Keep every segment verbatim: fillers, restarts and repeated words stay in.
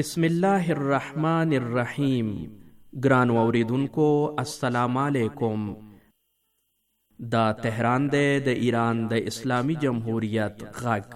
بسم الله الرحمن الرحیم. ګران اوریدونکو السلام علیکم. دا تهران دی د ایران د اسلامی جمهوریت غږ.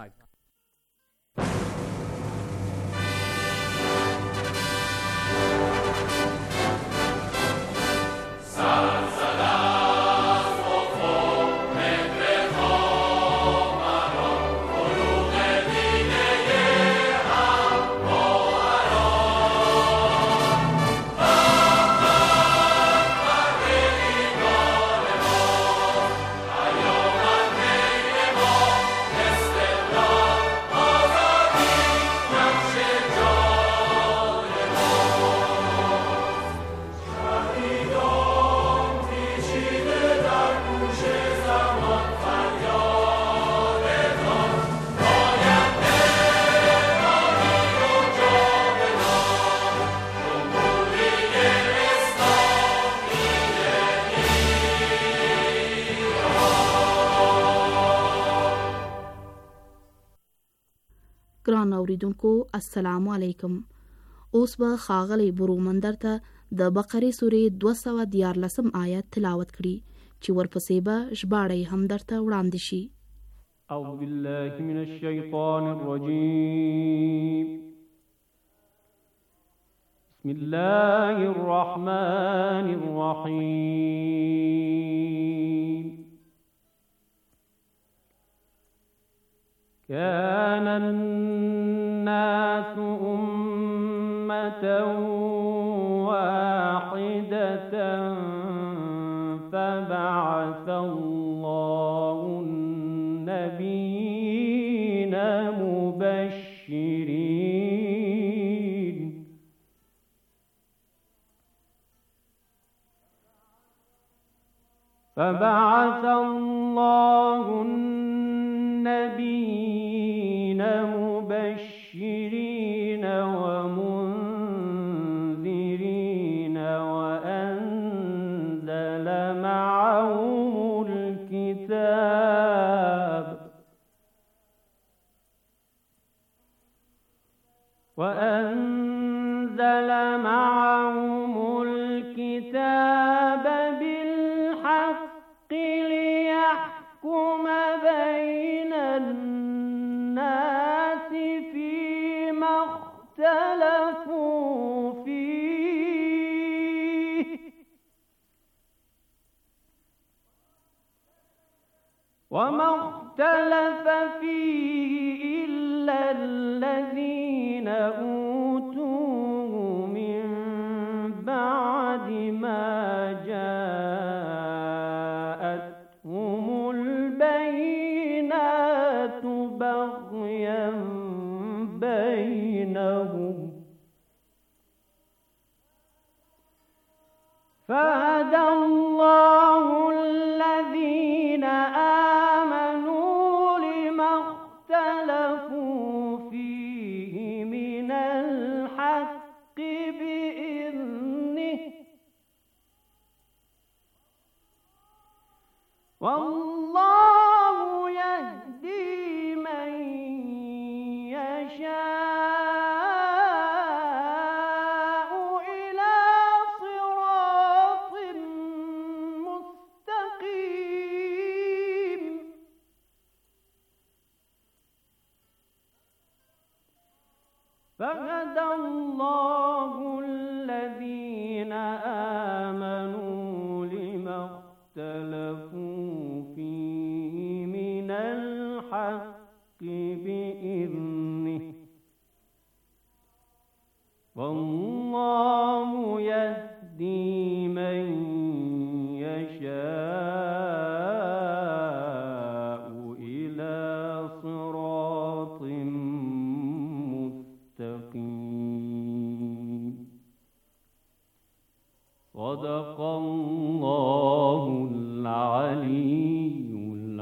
ګران اوریدونکو السلام علیکم. اوس به ښاغلی برومندر ته د بقرې سورې دوه سوه دیارلسم آیت تلاوت کړي چې ورپسې به ژباړه یې هم درته وړاندې شي. اعوذ بالله من الشیطان الرجیم. بسم الله الرحمن الرحیم. كان الناس أمة واحدة فبعث الله النبيين مبشرين فبعث الله النبيين مبشرين ومنذرين وأنزل معهم الكتاب وأنزل معهم الكتاب بالحق ليحكم بين الناس فيما اختلفوا فيه وما اختلف فيه إلا الذين أوتوه من بعد ما جاءتهم البينات بغيا بينهم فهدى الله الذين آمنوا لما اختلفوا فيه من الحق بإذنه والله يهدي من يشاء إلى صراط مستقيم. فهدى الله الذين آمنوا لما اختلفوا فيه من الحق بإذنه والله يهدي من يشاء إلى صراط مستقيم. صدق الله العلي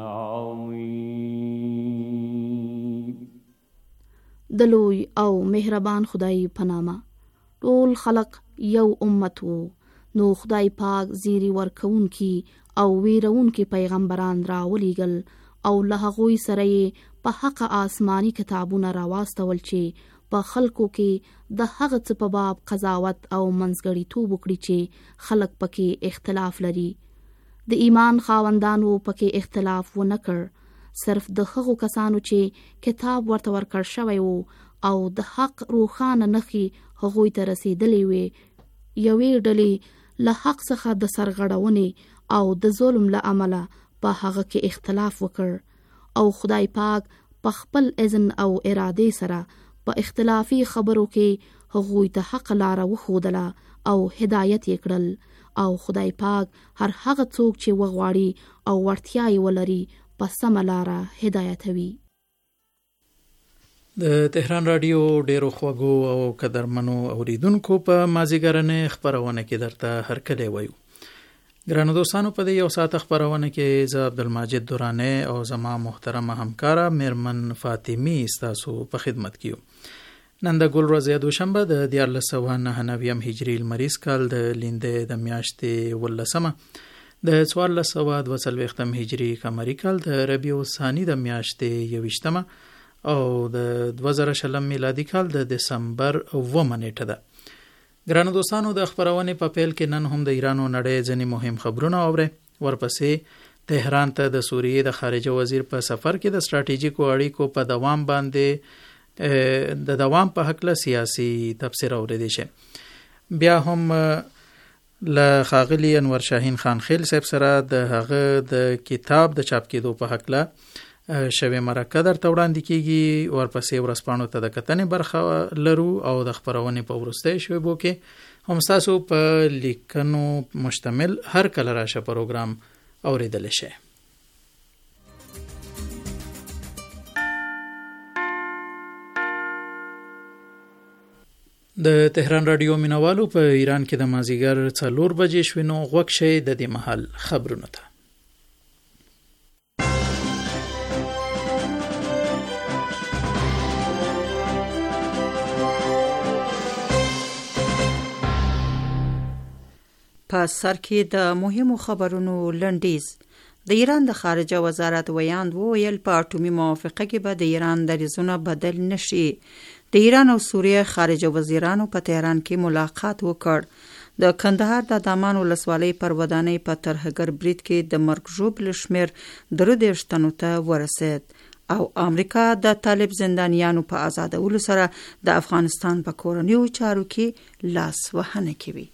العظيم. د لوی او مهربان خدای په نامه. ټول خلق یو امت وو، نو خدای پاک زیری ورکوونکی او ویرونکی پیغمبران راولیږل او له هغوی سره یې په حق آسماني کتابونه راواستول چې په خلکو کې د هغه څه په باب قضاوت او منځګړیتوب وکړي چې خلک پکې اختلاف لري. د ایمان خاوندانو پکې اختلاف ونه کړ، صرف د هغو کسانو چې کتاب ورته ورکړ شوی وو او د حق روښانه نښې هغوی ته رسېدلې وې، یوې ډلې له حق څخه د سرغړونې او د ظلم له امله په هغه کې اختلاف وکړ او خدای پاک په خپل اذن او ارادې سره په اختلافي خبرو کې هغوی ته حق لاره وښودله او هدایت یې کړل، او خدای پاک هر هغه څوک چې وغواړي او وړتیا یې ولري په سمه لاره هدایتوي. د تهران رادیو ډیرو خوږو او قدرمنو اوریدونکو په مازیګرنې خبرونه کې درته هرکلی وایو. ګرانو دوستانو، په دې یو ساعت خبرونه کې زه عبدالماجد دورانی او زما محترمه همکاره میرمن فاطمی ستاسو په خدمت کې یو. نن د ګل ورځ دوشنبه د دیارلس سوه نهه نویم هجري لمریز کال د لیندۍ د میاشتې ولسمه د څوارلس سوه دوه څلوېښتم هجري قمري کال د ربیع الثاني د میاشتې یویشتمه او د دوه زره شلم میلادي کال د دسمبر اوومه نیټه ده. ګرانو دوستانو، د خبرونې په پیل کې نن هم د ایران او نړۍ ځینې مهم خبرونه اورئ. ورپسې تهران ته د سوریې د خارجه وزیر په سفر کې د ستراتیژیکو اړیکو په دوام باندې د دوام په هکله سیاسي تبصره اوریدی شي. بیا هم له ښاغلي انور شاهین خان خیل صاحب سره د هغه د کتاب د چاپ کېدو په هکله شوی مرکه درته وړاندې کیږي. ورپسې ورځپاڼو ته د کتنې برخه لرو او د خپرونې په وروستۍ شیبو کې هم ستاسو په لیکنو مشتمل هر کله راشه پروګرام اوریدلی شي. د تهران رادیو مینوالو په ایران کې د مازیګر څلور بجې شوې، نو غوږ شئ د دې مهال خبرونو ته. په سر کې د مهمو خبرونو لنډیز. د ایران د خارجه وزارت ویاند وویل په اټومي موافقه کې به د ایران دریځونه بدل نشي. د ایران او سوریه خارجه وزیرانو په تهران کې ملاقات وکړ. د کندهار د دامان ولسوالۍ پر ودانۍ په ترهګر برید کې د مرګ ژوبل شمیر درې دېرش تنو ته ورسید او امریکا د طالب زندانیانو په آزادولو سره د افغانستان په کورنیو چارو کې لاس وهنه کوي.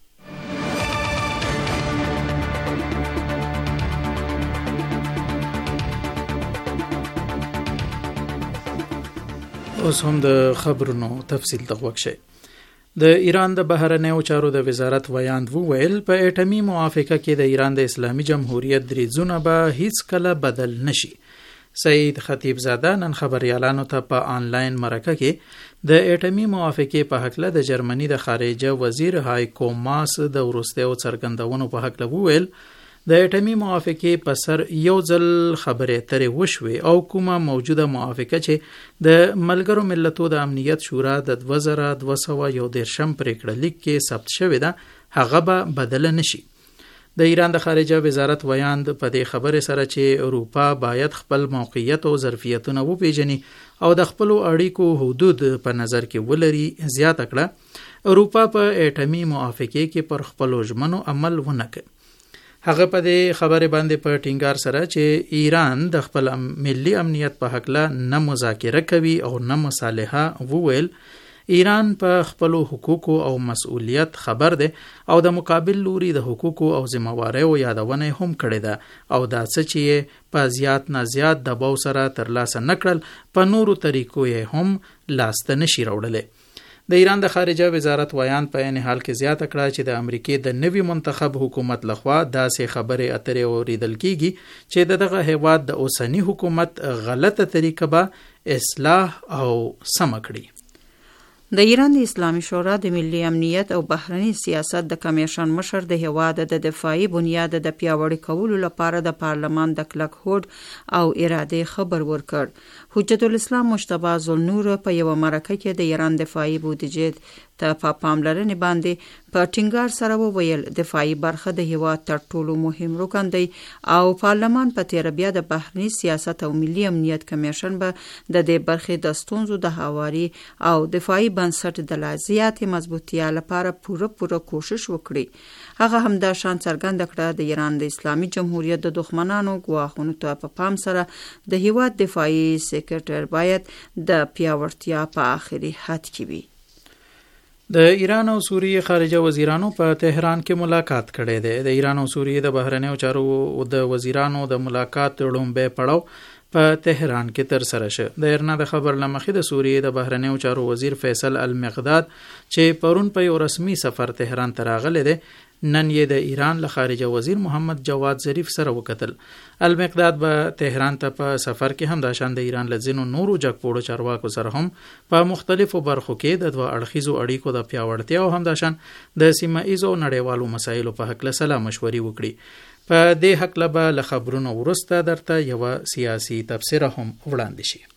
اوس هم د خبرونو تفصیل ته غوږ شئ. د ایران د بهرنیو چارو د وزارت ویاند وویل په اټومي موافقه کې د ایران د اسلامي جمهوریت دریځونه به هیڅ کله بدل نشي. سید خطیب زاده نن خبريالانو ته په آنلاین مرکه کې د اټومي موافقې په هکله د جرمني د خارجه وزیر هایکو ماس د وروستیو څرګندونو په هکله وویل د اټومي موافقې په سر یو ځل خبرې اترې وشوې او کومه موجوده موافقه چې د ملګرو ملتونو د امنیت شورا د دوه زره دوه سوه یو دېرشم پریکړه لیک کې ثبت شوې ده هغه به بدله نشي. د ایران د خارجه وزارت ویاند په دې خبرې سره چې اروپا باید خپل موقعیت او ظرفیتونه وپیژني او د خپل اړیکو حدود په نظر کې ولري زیاته کړه اروپا په اټومي موافقې کې پر خپل ژمنو عمل ونه کوي. هغه په دې خبره باندې په ټینګار سره چې ایران د خپل ملي امنیت په حقله نه مذاکره کوي او نه مصالحه وویل ایران په خپل حقوقو او مسؤلیت خبر ده او د مقابل لوري د حقوقو او ذمہواریو یادونه هم کړې ده او دا څه چې په زیات نه زیات دباو سره ترلاسه نکړل په نورو طریقو یې هم لاسته نشي راوړل. د ایران د خارجه وزارت ویان په عین حال کې زیاته کړه چې د امریکای د نوي منتخب حکومت لخوا داسې خبرې اترې اوریدل کیږي چې دغه هیواد د اوسنی حکومت غلطه طریقه به اصلاح او سم کړي. د ایران د اسلامي شورا د ملي امنیت او بهرنی سیاست د کمیشن مشر د هیواد د دفاعي بنیاد د پیاوړي کولو لپاره د پارلمان د کلک هوډ او اراده خبر ورکړ. حجت الاسلام مجتبی ذوالنور په یو مرکه کې د ایران دفاعي بودیجې ته په پاملرنې باندې په ټینګار سره وویل دفاعي برخه د هیواد تر ټولو مهم رکن دی او پارلمان په تیر بیا د بهرني سیاست او ملي امنیت کمیشن به د دې برخې د ستونزو د هواري او دفاعي بنسټ د لا زیاتې مضبوطیا لپاره پوره پوره کوشش وکړي هغه هم دا شان څرګنده کړه د ایران د اسلامي جمهوریت د دښمنانو ګواښونو ته په پام سره د هیواد دفاعي سکتر باید د پیاوړتیا په آخري حد کې وي. د ایران او سوریې خارجه وزیرانو په تهران کې ملاقات کړی دی. د ایران او سوریې د بهرنیو چارو د وزیرانو د ملاقات لومړی پړاو په تهران کې تر سره شو. د ایرنا د خبر لمخې د سوریې د بهرنیو چارو وزیر فیصل المقداد چې پرون په یو رسمي سفر تهران ته راغلی دی نن یې د ایران له خارجه وزیر محمد جواد ظریف سره وکتل. المقداد به تهران ته په سفر کې هم د شان د ایران له ځینو نورو جګپوړو چارواکو سره هم په مختلفو برخو کې د دوه اړخیزو اړیکو د پیاوړتیا او هم د شان د سیمه ایزو نړیوالو مسایلو په حق له سلا مشورې وکړي. په دې حق له به له خبرونو وروسته درته یوه سیاسي تبصره هم وړاندې شي.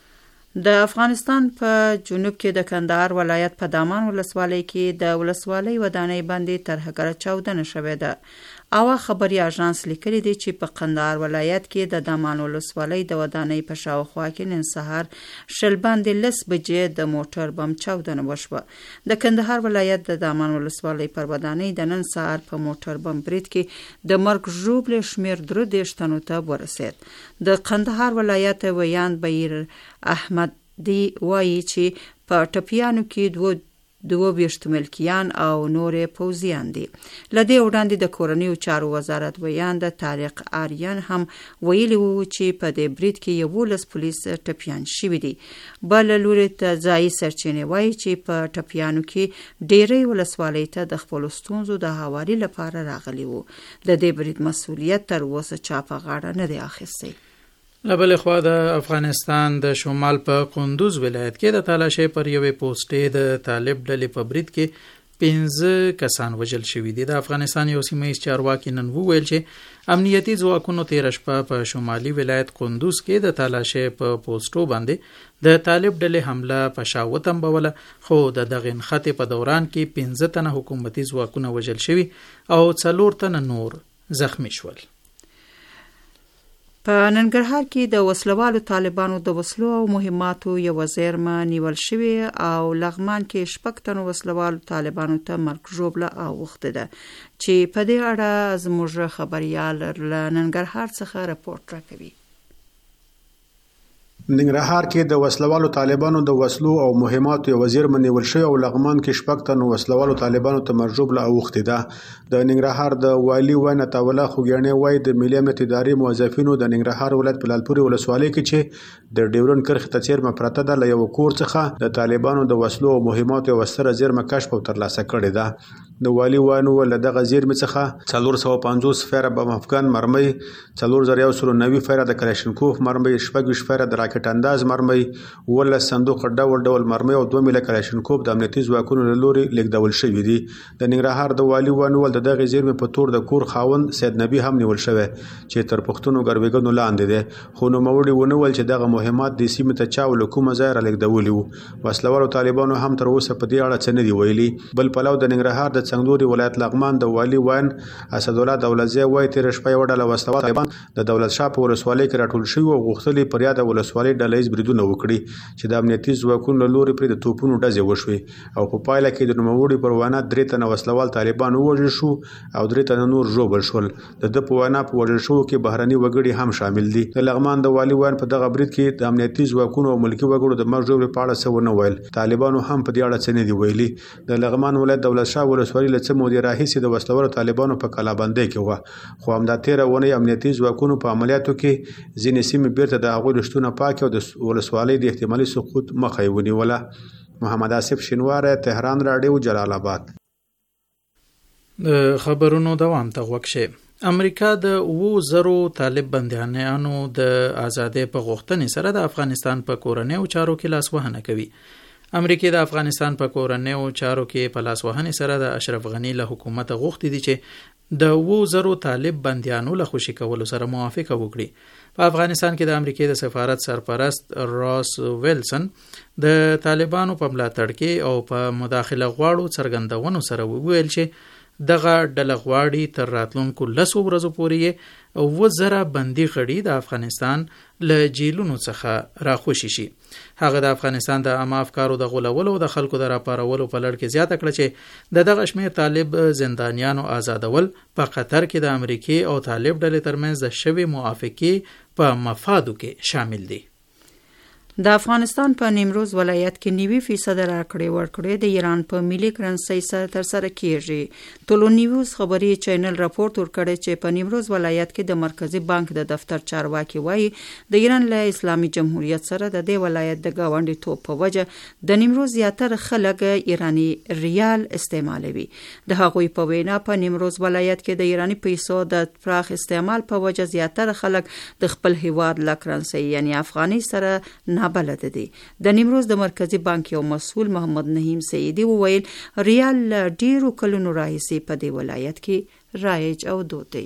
د افغانستان په جنوب کې د کندهار ولایت په دامان ولسوالۍ کې د ولسوالۍ ودانۍ باندې ترهګره چاودنه شوې ده. اوا خبري اژانس لیکلي دی چې په کندهار ولایت کې د دامان ولسوالۍ د ودانۍ په شاوخوا کې نن سهار شل باندې لس بجې د موټر بم چاودنه وشوه. د کندهار ولایت د دامان ولسوالۍ پر ودانۍ د نن سهار په موټر بم برید کې د مرګ ژوبل شمیر درې دېرش تنو ته ورسید. د کندهار ولایت ویاند بهیر احمد دی وایي چې په ټپیانو کې دوه دوه ویشت ملکیان او نورې پوځیان دي. لدې وړاندې د کورنیو چارو وزارت ویاند طارق آریان هم ویلي وو چې په دې برید کې یولس پولیس ټپیان شوي دي. بل لوري ته ځایي سرچینې وایي چې په ټپیانو کې ډېری ولسوالۍ ته د خپلو ستونزو د هواري لپاره راغلي وو. د دې برید مسؤلیت تر اوسه چا په غاړه نه دی اخیستی. له بلې خوا د افغانستان د شمال په کندوز ولایت کې د تالاشۍ پر یوې پوسټې د طالب ډلې په برید کې پنځه کسان وژل شوي دي. د افغانستان یو سیمه ایز چارواکي نن وویل چې امنیتي ځواکونو تېره شپه په شمالي ولایت کندوز کې د تالاشۍ په پوسټو باندې د طالب ډلې حمله په شا وتمبوله، خو د دغې نښتې په دوران کې پنځه تنه حکومتي ځواکونه وژل شوي او څلور تنه نور زخمی شول. په ننګرهار کې د وسلوالو طالبانو د وسلو او مهماتو یو زیرمه نیول شوی او لغمان کې شپږ تنو وسلوالو طالبانو ته مرګ ژوبله اوښتې ده چې په دې اړه زموږ خبریال له ننګرهار څخه راپورټ راکوي. ننګرهار کې د وسلوالو طالبانو د وسلو او مهماتو یو زیرمه نیول شوی او لغمان کې شپږ تنو وسلوالو طالبانو ته مرګ ژوبله اوښتې ده. د ننګرهار د والي وینا تاوله خوګیاڼي وایي د ملي امنیت ادارې موظفینو د ننګرهار ولایت په لالپورې ولسوالۍ کې چې د ډیورن کرښې ته څیرمه پرته ده له یو کور څخه د طالبانو د وسلو او مهماتو یو ستره زیرمه کشف او ترلاسه کړې ده. د والي وینا له دغه زیرمې څخه څلور سوه پنځوس فیره بم افغان مرمۍ، څلور زره یو سلو نوي فیره د کلاشینکوف مرمۍ، شپږ ویشت فیره د راکټ انداز مرمۍ، ولس صندوق ډول ډول مرمۍ او دوه میله کلاشینکوف د امنیتي ځواکونو له لوري لیږدول شوي دي. د ننګرهار د والي وینا د دغه زیرمې په تور د کور خاوند سید نبی هم نیول شوی چې تر پښتنو ګروېګنو لاندې دی، خو نوموړي ونه ویل چې دغه مهمات د سیمې ته چا له کومه ځای رالیږدولي وو. وسلوالو طالبانو هم تر اوسه په دې اړه څه نه دي ویلي. بل پلو د ننګرهار د څنګلوري ولایت لغمان د والي وین اسدالله دولتزی وایي تېره شپه یوه ډله وسلوال طالبان د دولت شاه په ولسوالۍ کې راټول شوي او غوښتل پر یاده ولسوالۍ ډله ییز بریدونه وکړي چې د امنیتي ځواکونو له لوري پرې د توپونو ډزې وشوې او په پایله کې د نوموړي پر وینا درې تنه وسلوال طالبان ووژل شو او درې تنه نور ژوبل شول. د ده په وینا په وژل شوو کې بهرني وګړي هم شامل دي. د لغمان د والي وین په دغه برید کې د امنیتي ځواکونو او ملکي وګړو د مرګ ژوبلې په اړه څه ونه ویل. طالبانو هم په دې اړه څه نه دي ویلي. د لغمان ولایت دولت شاه ولسوالۍ له څه مودې راهیسې د وسلوالو طالبانو په کلابندۍ کې وه، خو همدا تېره اونۍ امنیتي ځواکونو په عملیاتو کې ځینې سیمې بیرته د هغوی رشتونه پاکې او د ولسوالۍ د احتمالي سقوط مخه یې ونیوله. محمد آصف شینواری، تهران راډیو، جلال آباد. د خبرونو دوام ته غوږ شئ. امریکا د اوو زرو طالب بندیانانو د ازادۍ په غوښتنې سره د افغانستان په کورنیو چارو کې لاسوهنه کوي. امریکا د افغانستان په کورنیو چارو کې په لاس وهنې سره د اشرف غنی له حکومت غوښتي دي چې د وو زرو طالب بندیانو له خوشي کولو سره موافقه وکړي. په افغانستان کې د امریکا د سفارت سرپرست راس ویلسن د طالبانو په ملاتړ کې او په مداخله غواړو څرګندونو سره وویل چې دغه ډله غواړي تر راتلونکو لسو ورځو پورې اووه زره بندي غړي د افغانستان له جیلونو څخه راخوشي شي. هغه د افغانستان د عامه افکارو د غولولو او د خلکو د راپارولو په لړ کې زیاته کړه چې د دغه شمېر طالب زندانیانو آزادول په قطر کې د امریکای او طالب ډلې ترمنځ د شوې موافقې په مفادو کې شامل دي. د افغانستان په نیمروز ولایت کې نوي فیصد راکړې ورکړې د ایران په ملي کرنسۍ سره ترسره کیږي. ټولو نیوز خبري چینل راپورټ ورکړی چې په نیمروز ولایت کې د مرکزی بانک د دفتر چارواکي وایي د ایران له اسلامي جمهوریت سره د دې ولایت د گاونډي توپ په وجه د نیمروز زیاتره خلک ایرانی ریال استعمالوي. د هغوی په وینا په نیمروز ولایت کې د ایرانی پیسو د پراخ استعمال په وجه زیاتره خلک د خپل هیواد له کرنسۍ یعنی افغاني سره بلد دي. د نیمروز د مرکزی بانک یو مسؤل محمد نهیم سیدی وویل ریال ډیرو کلونو راهیسې په دې ولایت کې رایج او دود دی.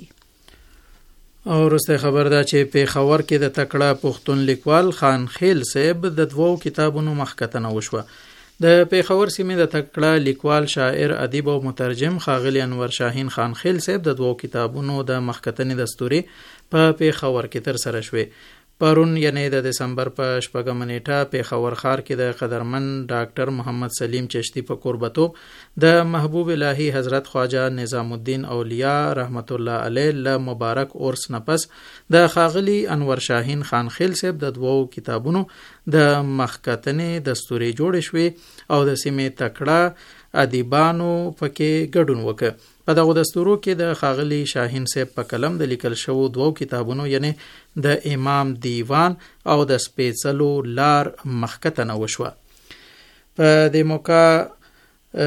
او وروسته خبر ده چې په خاور کې د تکړه پښتون لیکوال خان خیل صاحب د دوو کتابونو مخکتنه وشوه. د پیښور سیمې د تکړه لیکوال شاعر ادیب او مترجم ښاغلی انور شاهین خان خیل صاحب د دوو کتابونو د مخکتنې دستوري په پیښور کې تر سره شوې. پرون یعنی د دسمبر په شپږمه نیټه پیښور ښار کې د قدرمن ډاکټر محمد سلیم چشتی په قربتوب د محبوب الهی حضرت خواجه نظام الدین اولیاء رحمت الله علیه له مبارک اورس نفس د ښاغلی انور شاهین خان خیل صاحب د دوو کتابونو د مخکتنې دستوري جوړ شوې او د سیمې تکړه ادیبانو پکې ګډون وکړ. په دغه دستورو کې د ښاغلی شاهین صاحب په قلم د لیکل شوو دوو کتابونو یعنی د امام دیوان او د سپېڅلو لار مخکتنه وشوه. په دې موقع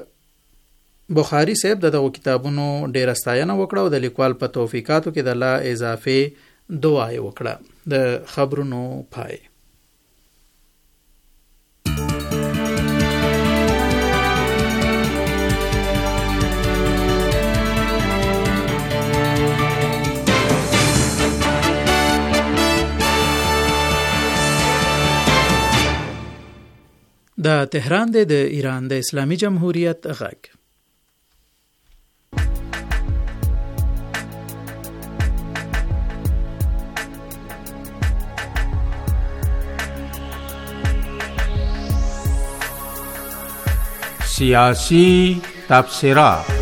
بخاری صاحب د دغو کتابونو ډېره ستاینه وکړه او د لیکوال په توفیقاتو کې د لا اضافې دعا یې وکړه. د خبرونو پای. د تهران د ایران د اسلامي جمهوریت غږ. سیاسی تبصرات.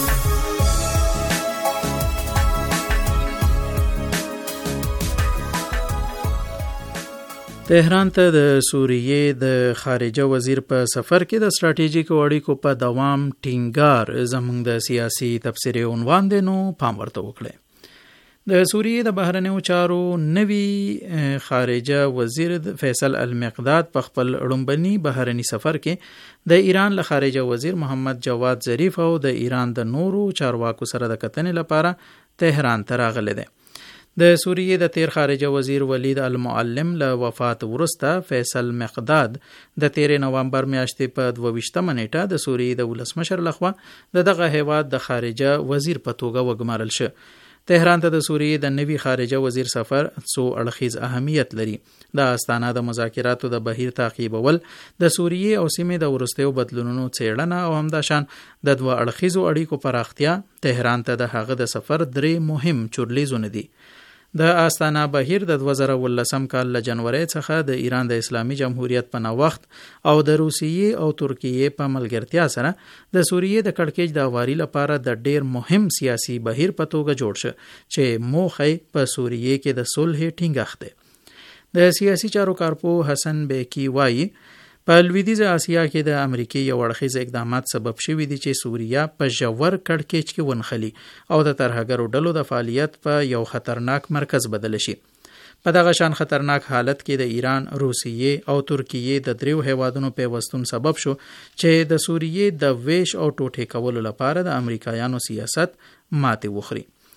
تهران ته د سوریې د خارجه وزیر په سفر کې د ستراتیژیکو اړیکو په دوام ټینګار زموږ د سیاسي تبصرې عنوان دی، نو پام ورته وکړئ. د سوریې د بهرنیو چارو نوي خارجه وزیر فیصل المقداد په خپل لومبني بهرني سفر کې د ایران له خارجه وزیر محمد جواد ظریف او د ایران د نورو چارواکو سره د کتنې لپاره تهران ته راغلی دی. د سوریې د تیر خارجه وزیر ولید المعلم له وفات وروسته فیصل مقداد د تیر نوامبر میاشتې په دوه ویشتمه نیټه د سوریې د ولسمشر لخوا د دغه هیواد د خارجه وزیر په توګه وګمارل شو. تهران ته د سوریې د نوي خارجه وزیر سفر څو اړخیز اهمیت لري. د استانه د مذاکراتو د بهیر تعقیبول، د سوریې او سیمې د وروستیو بدلونونو څېړنه او همداشان د دوه اړخیزو اړیکو پراختیا تهران ته د هغه د سفر درې مهم چورلیزونه دي. د استانه بهیر د دوه زره ولسم کال له جنوري څخه د ایران د اسلامي جمهوریت په نوښت او د روسیې او ترکیې په ملګرتیا سره د سوریې د کړکېچ د اواري لپاره د ډیر مهم سیاسي بهیر په توګه جوړ شو چې موخه په سوریې کې د صلح ټینګښت دی. د سیاسي چارو کارپو حسن بیکی وایي په لویدیځه اسیا کې د امریکای یو اړخیز اقدامات سبب شوي دي چې سوریه په ژور کړکېچ کې ونښلي او د ترهګرو ډلو د فعالیت په یو خطرناک مرکز بدل شي. په دغه شان خطرناک حالت کې د ایران، روسیې او ترکیې د دریو هیوادونو پیوستون سبب شو چې د سوریې د ویش او ټوټې کولو لپاره د امریکایانو سیاست ماتې وخوري.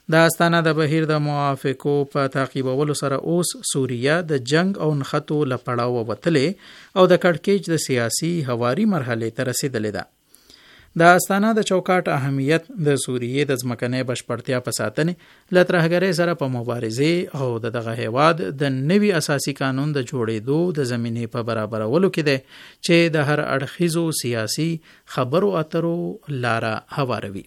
د استانه د بهیر د موافقو په تعقیبولو سره اوس سوریه د جنگ او نخټو لپړاو وتلې او د کړکېچ د سیاسي هواري مرحله ته رسیدلې ده. د استانه د چوکاټ اهمیت د سوریې د ځمکنۍ بشپړتیا په ساتنې له ترهګرۍ سره په مبارزې او د دغه هیواد د نوي اساسي قانون د جوړېدو د زمینې په برابرولو کې دی چې د هر اړخیزو سیاسي خبرو اترو لاره هواروي.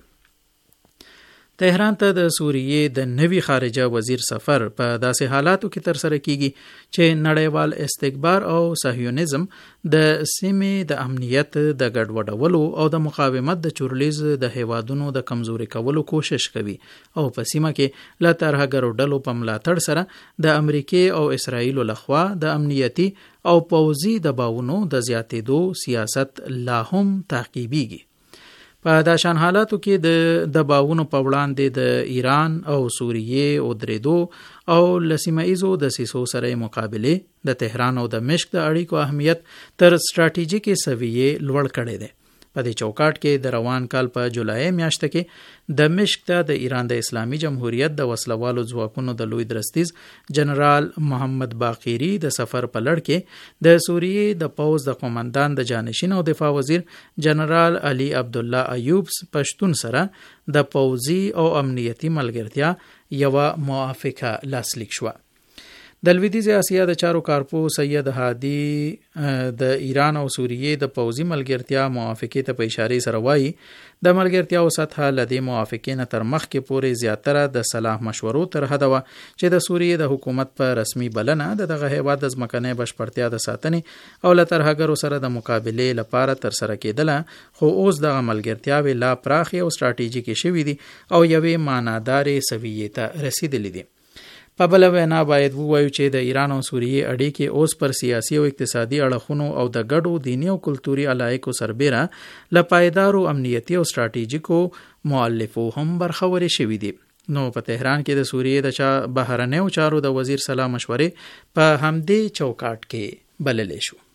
تهران ته د سوریې د نوي خارجه وزیر سفر په داسې حالاتو کې ترسره کیږي چې نړیوال استکبار او صهیونیزم د سیمې د امنیت د ګډوډولو او د مقاومت د چورلیز د هیوادونو د کمزوري کولو کوشش کوي او په سیمه کې له ترهګرو ډلو په ملاتړ سره د امریکای او اسرایل لخوا د امنیتي او پوځي دباونو د زیاتېدو سیاست لا هم تعقیبیږي. په داشان حالاتو کې د دباونو په وړاندې د ایران او سوریې او درېدو او لسیمایزو د سیسو سره مقابله د تهران او د مشق د اړیکو اهمیت تر ستراتیژیکي سویې لوړ کړی دی. په دې چوکاټ کې د روان کال په جولای میاشت کې د مشق ته د ایران د اسلامي جمهوریت د وسلوالو ځواکونو د لوی درستیز جنرال محمد باقری د سفر په لړ کې د سوریې د پوځ د قومندان د جانشین او دفاع وزیر جنرال علي عبد الله ایوب پښتون سره د پوځي او امنیتي ملګرتیا یو موافقه لاسلیک شوه. د لویدیځ اسیا د چارو کارپو سید هادي د ایران او سوریې د پوځي ملګرتیا موافقې ته په اشاره سره وایي د ملګرتیا او سطح لدې موافقې نه تر مخکې پورې زیاتره د صلاح مشورو تر حده وه چې د سوریې د حکومت په رسمي بلنه د دغه هیواد د ځمکنۍ بشپړتیا د ساتنې او له ترهګرو سره د مقابلې لپاره ترسره کېدله، خو اوس دغه ملګرتیاوې لا پراخې او ستراتیژیکې شوي دي او یوې معنادارې سویې ته رسیدلې دي. په بله وینا باید ووایو چې د ایران او سوریې اړیکې اوس پر سیاسي او اقتصادي اړخونو او د ګډو دیني او کلتوري علایقو سربیره له پایدارو امنیتي او ستراتیژیکو مؤلفو هم برخورې شوي دي. نو په تهران کې د سوریې د چا بهرنیو چارو د وزیر سلا مشورې په همدې چوکاټ کې بللې شو.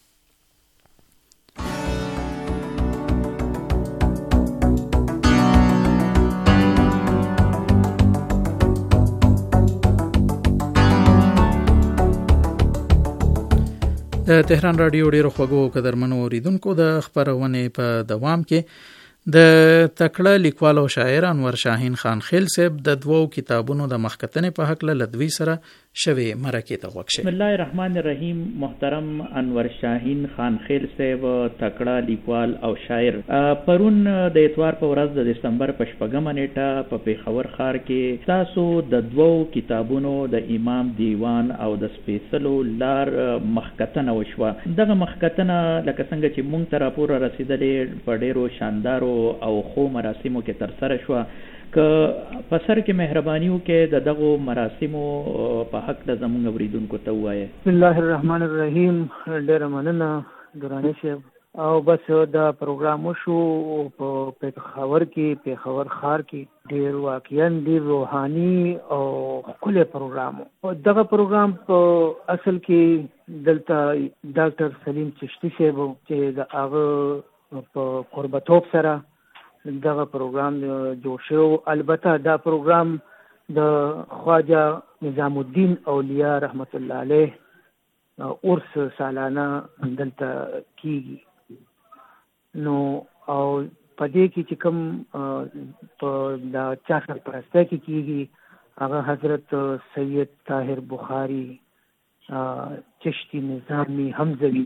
د تهران رادیو ډیرو خوږو قدرمنو اوریدونکو د خبرونې په دوام کې د تکړه لیکوال او شاعر انور شاهین خان خیل صاحب د دوو کتابونو د مخکتنې په حق له دوی سره شوی مرکې ته وکړي. بسم الله الرحمن الرحیم. محترم انور شاهین خان خیل صاحب تکړه لیکوال او شاعر پرون د اتوار په ورځ د دسمبر په شپږمه نیټه په پیښور ښار کې تاسو د دوو کتابونو د امام دیوان او د سپیڅلو لار مخکتنه وشوه. دغه مخکتنه لکه څنګه چې مونږ ته راپور رسیدلې په ډیرو شاندارو او خو مراسمو کې ترسره شوه. که په سر کې مهرباني وکړئ د دغو مراسمو په حق د زموږ اوریدونکو ته ووایئ. بسم الله الرحمن الرحیم. ډېره مننه ګراني صاحب. او بس دا پروګرام وشو په پیښور کې پیښور ښار کې ډېر واقعا ډېر روحاني او ښکلی پروګرام و. دغه پروګرام په اصل کې دلته ډاکټر سلیم چشتي صاحب چې د هغه په قربتوب سره دغه پروګرام جوړ شو. البته دا پروګرام د خواجه نظام الدین اولیاء رحمت الله علیه ارس سالانه دلته کیږي. نو او په دې کې چې کوم په د چا سرپرستی کې کیږي هغه حضرت سید طاهر بخاری چشتی نظامی حمزوی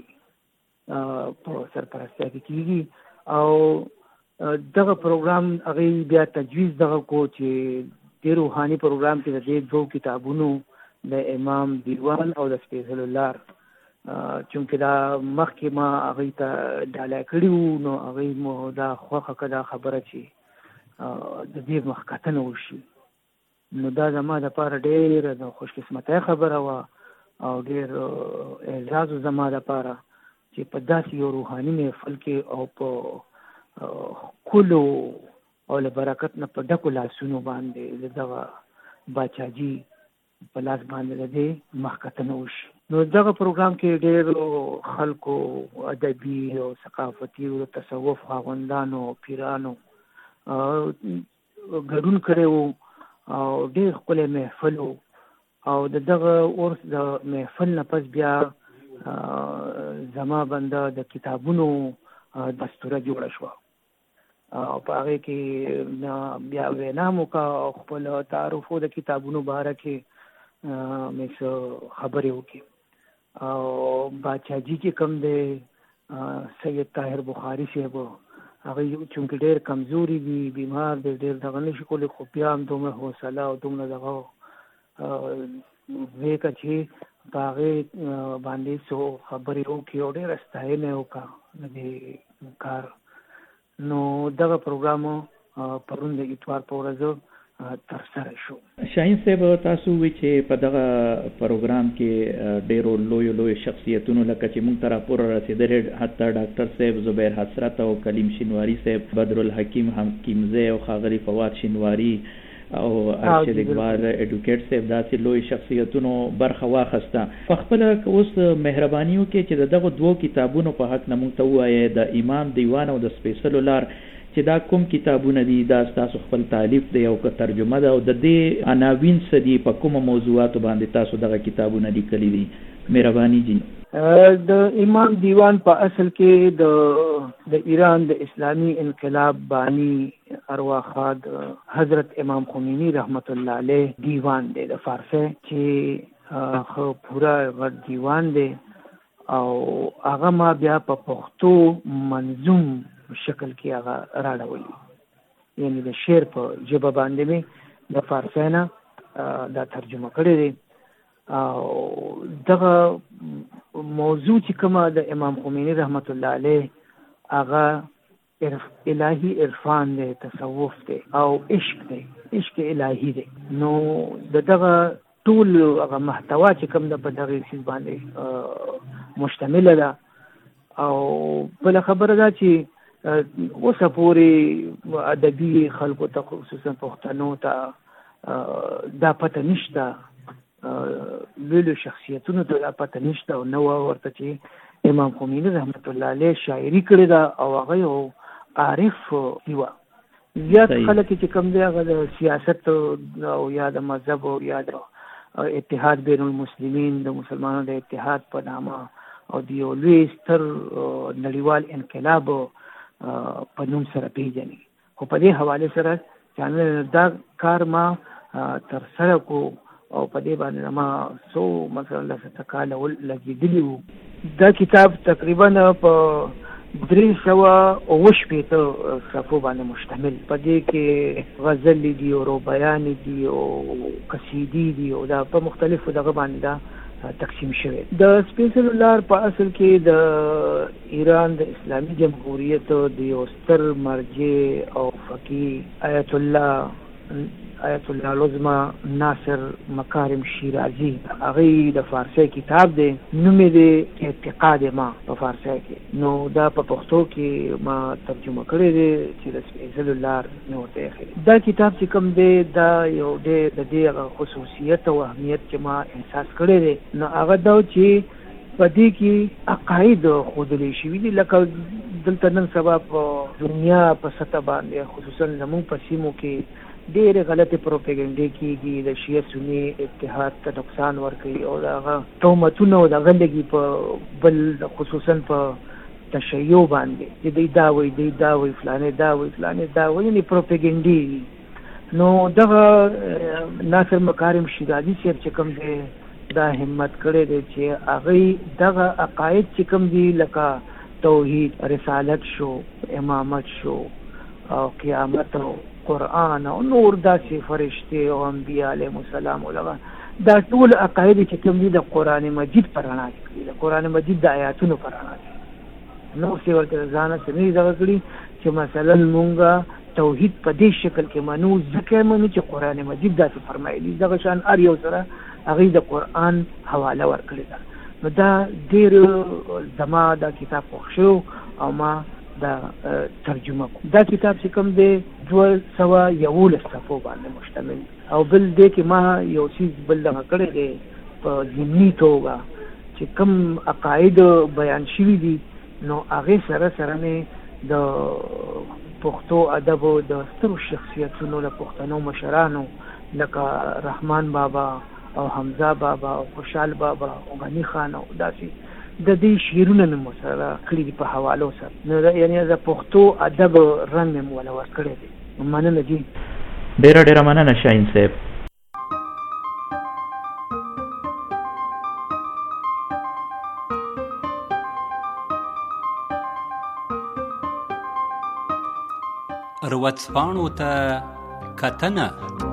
په سرپرستی کې کیږي. او دغه پروګرام هغه بیا تجویز دغه کو چې د روحاني پروګرام کې د دې دوه کتابونو د امام دیوان او د سپیڅلو لار چونکه دا مخکې ما هغه ته ډاله کړیو نو هغه مو دا خوخه کړه خبره چې د دې مخکتنه وشي. نو دا زما د پاره ډېر د خوش قسمتۍ خبره و او ډېر اعزاز زما د پاره چې په داسې یو روحاني محفل کې او په کلو او له برکت نه په ډکو لاسونو باندې دغه باچاجي په لاس باندې د مخکتنه وشي. نو دغه پروګرام کې ډېر خلکو ادبي او ثقافتي او تصوف خاوندانو پیرانو ګډون کړی وو او ډېر ښکلی محفل و. او د دغه ورس د محفل نه پس بیا زما بنده د کتابونو دستوره جوړه شوه او په هغې کې بیا وینا مو کا او خپل تعارفو د کتابونو باره کې مې څه خبرې وکړې. او باچاجي چې کوم دی سید طاهر بخاري صاحب هغه چونکې ډېر کمزوري دي، بیمار دی، ډېر دغه نه شي کولی، خو بیا هم دومره حوصله او دومره دغه وې که چې په هغې باندې څو خبرې وکړي او ډېره ستاینه یې وکړه د دې کار. نو دغه پروګرام پرون د اتوار په ورځ ترسره شو. شاهین صاحب تاسو وی چې په دغه پروګرام کې ډېرو لویو لویو شخصیتونو لکه چې موږ ته راپور رسېدلی حتی ډاکټر صاحب زبیر حسرت او کلیم شینواري صاحب، بدرالحکیم حکیمزی او ښاغلي فواد شینواري او ارشد اقبال ایډوکیټ صاحب داسې لوی شخصیتونو برخه واخیسته. په خپله اوس مهرباني وکړئ چې د دغو دوو کتابونو په حق نه موږ ته ووایئ، د امام دیوان او د سپېڅلو لار چې دا کوم کتابونه دي، دا ستاسو خپل تالیف دی او که ترجمه ده، او د دې عناوین څه دي، په کومو موضوعاتو باندې تاسو دغه کتابونه لیکلي دي؟ مهرباني جي. د امام دیوان په اصل کې د د ایران د اسلامی انقلاب بانی ارواخاد حضرت امام خمینی رحمت الله علیه دیوان دی د فارسی، چې خو پورا غټ دیوان دی او هغه ما بیا په پښتو منظوم شکل کې هغه راډولي، یعنی د شعر په ژبه باندې مې د فارسی نه دا ترجمه کړی دی. او دغه موضوع چې کومه د امام خمینی رحمت الله علیه هغه الهی عرفان دی، تصوف دی او عشق دی، عشق الهی دی. نو د دغه ټول هغه محتوا چې کوم د په دغه څیز باندې مشتمله ده. او بله خبره ده چې اوسه پورې ادبي خلکو ته خصوصا پښتنو ته دا پته نشته، لویو شخصیتونو ته دا پته نشته او نه ورته چې امام خمینی رحمت الله علیه شاعري کړې ده او هغه یو عارف و. زیات خلک چې کوم دی هغه د سیاست او یا د مذهب او یا د اتحاد بین المسلمین، د مسلمانانو د اتحاد په نامه او د یو لوی ستر نړیوال انقلاب په نوم سره پیژني. خو په دې حواله سره چې دا کار ما ترسره کو او په دې باندې ما څو مثلا لسه کاله لګېدلي وو. دا کتاب تقریبا په درې سوه اووه شپېته صفحو باندې مشتمل، په دې کې غزلې دي او رباعیانې دي او قصیدې دي او دا په مختلفو دغه باندې دا تقسیم شوی. د سپېڅلو لار په اصل کې د ایران د اسلامي جمهوریت د یو ستر مرجع او فقیه آیت الله آیت الله العظمى ناصر مکارم شیرازی، هغه د فارسی کتاب دی، نوم یې دی اعتقاد ما په فارسی کې. نو دا په پښتو کې ما ترجمه کړی دی چې د سپېڅلو لار مې ورته ایښی. دا کتاب چې کوم دی دا یو ډېر د دې خصوصیت او اهمیت چې ما احساس کړی دی، نو هغه دا چې په دې کې عقاید ښودلی شوي دي، لکه دلته نن سبا په دنیا په سطح باندې خصوصا زموږ په سیمو کې ډېرې غلطې پروپیګنډې کېږي، د شیعه سني اتحاد ته نقصان ورکوي او د هغه تهمتونه او د هغه لګي په بل خصوصا په تشیع باندې چې دوی دا وایي دوی دا وایي فلانې دا وایي فلانې دا وایي، یعنې پروپیګنډې دي. نو دغه ناصر مکارم شیرازي صاحب چې کوم دی دا همت کړی دی چې هغوی دغه عقاید چې کوم دي لکه توحید، رسالت شو، امامت شو او قیامت او قرآن او نور داسې فرشتې او انبیاء علیهم السلام ولغه دا ټول عقاید چې کوم دي د قرآن مجید په رڼا کې دي، د قرآن مجید د آیاتونو په رڼا کې. نور څه ورته ځانه څه نه دغه کړي چې مثلا مونږه توحید په دې شکل کې منو ځکه منو چې قرآن مجید داسې فرمایلي، دغه شان هر یو سره هغوی د قرآن حواله ورکړې ده. نو دا ډېر زما دا کتاب خوښ شو او ما دا ترجمه کو. دا کتاب چې کوم دی دوه سوه یولس صفحو باندې مشتمل او بل دی کې ما یو څیز بل دغه کړی دی په ضمني توګه چې کوم عقاید بیان شوي دي، نو هغې سره سره مې د پښتو ادب د سترو شخصیتونو د پښتنو مشرانو لکه رحمان بابا او حمزه بابا او خوشحال بابا او غنی خان او داسې د دې شعرونه مې سره کړي دي په حوالو سره. نو یعنی د پښتو ادب رنګ مې ولا ورکړی دی. مننه جی. ډېره ډېره مننه شاهین صاحب. ورځپاڼو ته کتنه.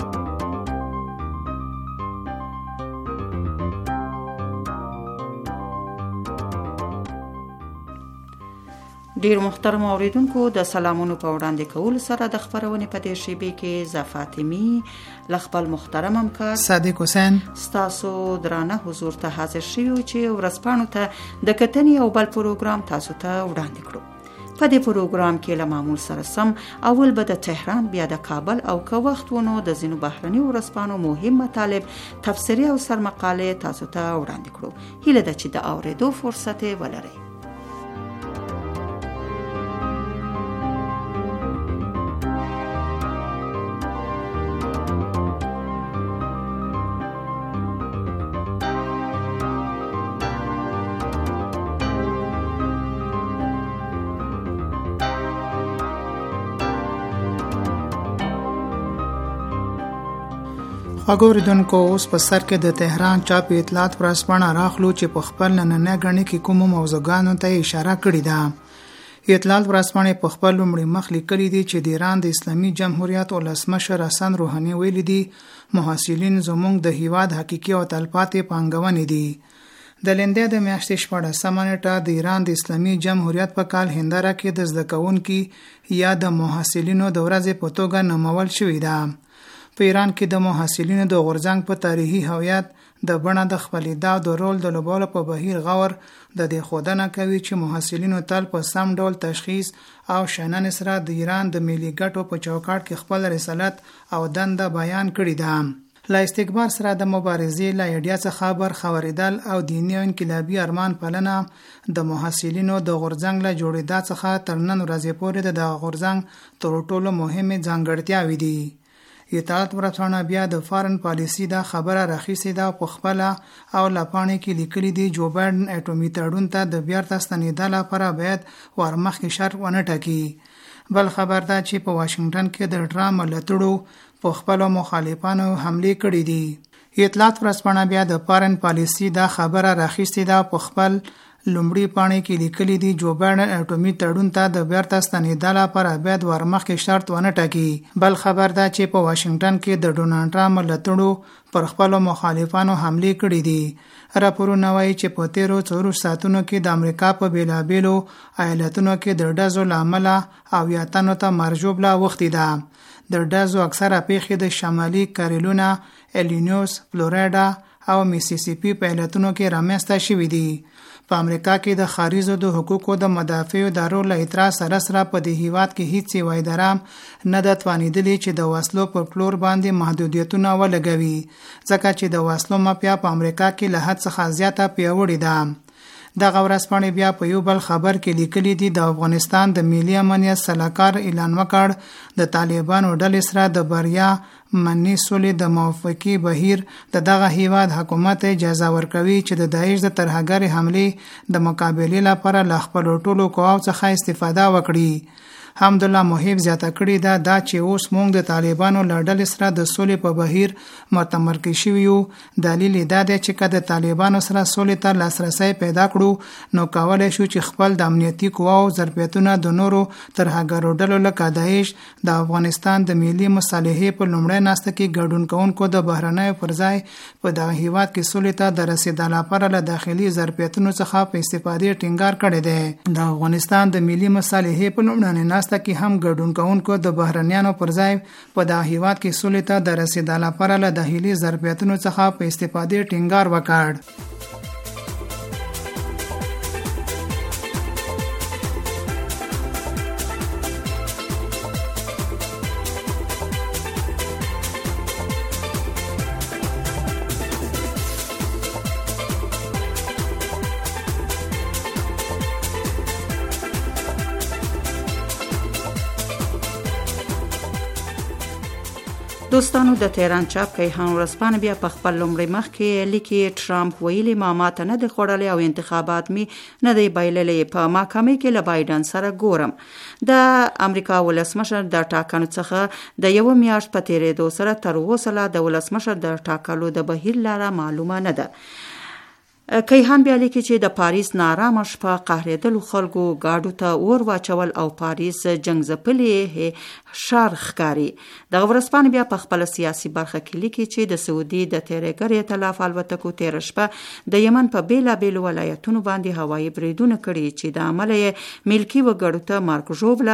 ډیر محترم اوریدونکو، د سلامونو په وړاندې کولو سره د خبرونې په دې شیبې کې ز فاطمی ل خپل محترم همکار صادق حسین ستاسو درانه حضور ته حاضر شوی چې ورځپاڼو ته د کتنې او بل پروګرام تاسو ته وړاندې کړو. په دې پروګرام کې له معمول سره سم اول به د تهران، بیا د کابل او که وخت ونو د ځینو بهرني ورځپاڼو مهم مطالب، تفسیري او سرمقالې تاسو ته وړاندې کړو. هیله ده چې د اوریدو فرصت ولرئ. وګوریدونکو، اوس په سر کې د تهران چاپ اطلاعات ورځپاڼه راخلو چې په خپل نننۍ غړنې کې کومو موضوعګانو ته اشاره کړې ده. اطلاعات ورځپاڼه په خپل لومړي مخ لیکلي دي چې د ایران د اسلامي جمهوریت ولسمشر حسن روحاني ویلي دي محصلین زموږ د هیواد حقيقي او تلپاتې پانګونې دي. د لندې د میاشتې شپاړسمه نیټه د ایران د اسلامي جمهوریت په کال هنداره کې د زده کوونکو یا د محصلینو د ورځې په توګه نومول شوې ده. په ایران کې د محصلینو د غورځنګ په تاریخي هویت د بڼه د خپلېدا او د رول د لوبولو په بهیر غور د دې ښودنه کوي چې محصلینو تل په سم ډول تشخیص او شننې سره د ایران د ملي ګټو په چوکاټ کې خپل رسالت او دنده بیان کړې ده. لا استکبار سره د مبارزې لا ایډیا څخه برخوریدل او دینی او انقلابي ارمان پالنه د محصلینو د غورځنګ له جوړېدا څخه تر نن ورځې پورې د غورځنګ تر ټولو مهمه ځانګړتیاوې دي. اطاعت ورځپاڼه بیا د فارن پالیسی دا خبره راخیستې ده په خپل او لپانه کې لیکلي دي جو بایدن اټومي تړون ته د بیرته ستنېدل لپاره باید ورمخکې شرط ونه ټاکي. بل خبر ده چې په واشنگټن کې د ټرامپ ملاتړو په خپل مخالفانو حمله کړې دي. اطلاعات ورځپاڼه بیا د فارن پالیسی دا خبره راخیستې ده په خپل لومړی پاڼې کې لیکلي دي جو بایدن اټومي تړون ته د بیرته ستنېدل لپاره باید ورمخکې شرط ونه ټاکي. بل خبر ده چې په واشنگټن کې د ډونالډ ټرامپ ملاتړو پر خپل مخالفانو حمله کړې دي. راپورونه وایي چې په تیرو څلورو ساعتونو کې د امریکا په بیلابیلو ایالتونو کې د ډزو له امله اویاتانو ته مرجوبله وختي ده. د ډزو اکثره پیښې د شمالي کارولینا، ایلینویس، فلوریډا او میسیسیپي په ایالتونو کې رامنځته شوې دي. په امریکا کې د خارجو د حقوقو د مدافعو ادارو له اعتراض سره سره په دې هیواد کې هیڅ یو اداره نه ده توانیدلې چې د وسلو پر پلور باندې محدودیتونه ولګوي، ځکه چې د وسلو مافیا په امریکا کې له حد څخه زیاته پیاوړې ده. دغه ورځپاڼې بیا په یو بل خبر کې لیکلي دي د افغانستان د ملي امنیت سلاکار اعلان وکړ د طالبانو ډلې سره د بریا منی سولې د موافقې بهیر د دغه هیواد حکومت اجازه ورکوي چې د داعش د ترهګرې حملې د مقابلې لپاره له خپل ټولو قواو څخه استفاده وکړي. حمدالله محب زیاته کړې ده دا چې اوس موږ د طالبانو له ډلې سره د سولې په بهیر متمرکز شوي یو. دلیل دا دی چې که د طالبانو سره سولې ته لاسرسی پیدا کړو نو کولی شو چې خپل د امنیتي قواو ظرفیتونه د نورو ترهګرو ډلو لکه داعش د افغانستان د ملي مصالحې په لومړۍ ناسته کې ګډون کوونکو د بهرنیو پر ځای په دغه هیواد کې سولې ته د رسېدو لپاره له داخلي ظرفیتونو څخه په استفادې ټینګار کړی دی. د افغانستان د ملي مصالحې په لومړنۍ ناسته کې هم ګډون کوونکو د بهرنیانو پر ځای په دغه هیواد کې سولې ته د رسېدو لپاره له داخلي ظرفیتونو څخه په استفادې ټینګار وکړ. دوستانو د تهران چاپ کیهان ورځپاڼه بیا په خپل لومړی مخ کې لیکي ټرمپ ویلي ما ماته نه د خوړلې او انتخابات می نه دی بایللې په محکمه کې له بایدن سره ګورم. د امریکا ولسمشر د ټاکنو څخه د یو میاشت په تیریدو سره تر اوسه لا د ولسمشر د ټاکلو د بهیر لاره معلومه نه ده. کیهان بیا لیکي چې د پاریس نارامه شپه قهرېدلو خلکو گاډو ته اور واچول او پاریس جنگ ځپلي ښار ښکاري. دغه ورځپاڼه بیا په خپله سیاسي برخه کې لیکي چې د سعودي د تېرېګر ائتلاف الوتکو تېره شپه د یمن په بېلابېلو ولایتونو باندې هوایي بریدونه کړي چې د امله یې ملکي وګړو ته مرګ ژوبله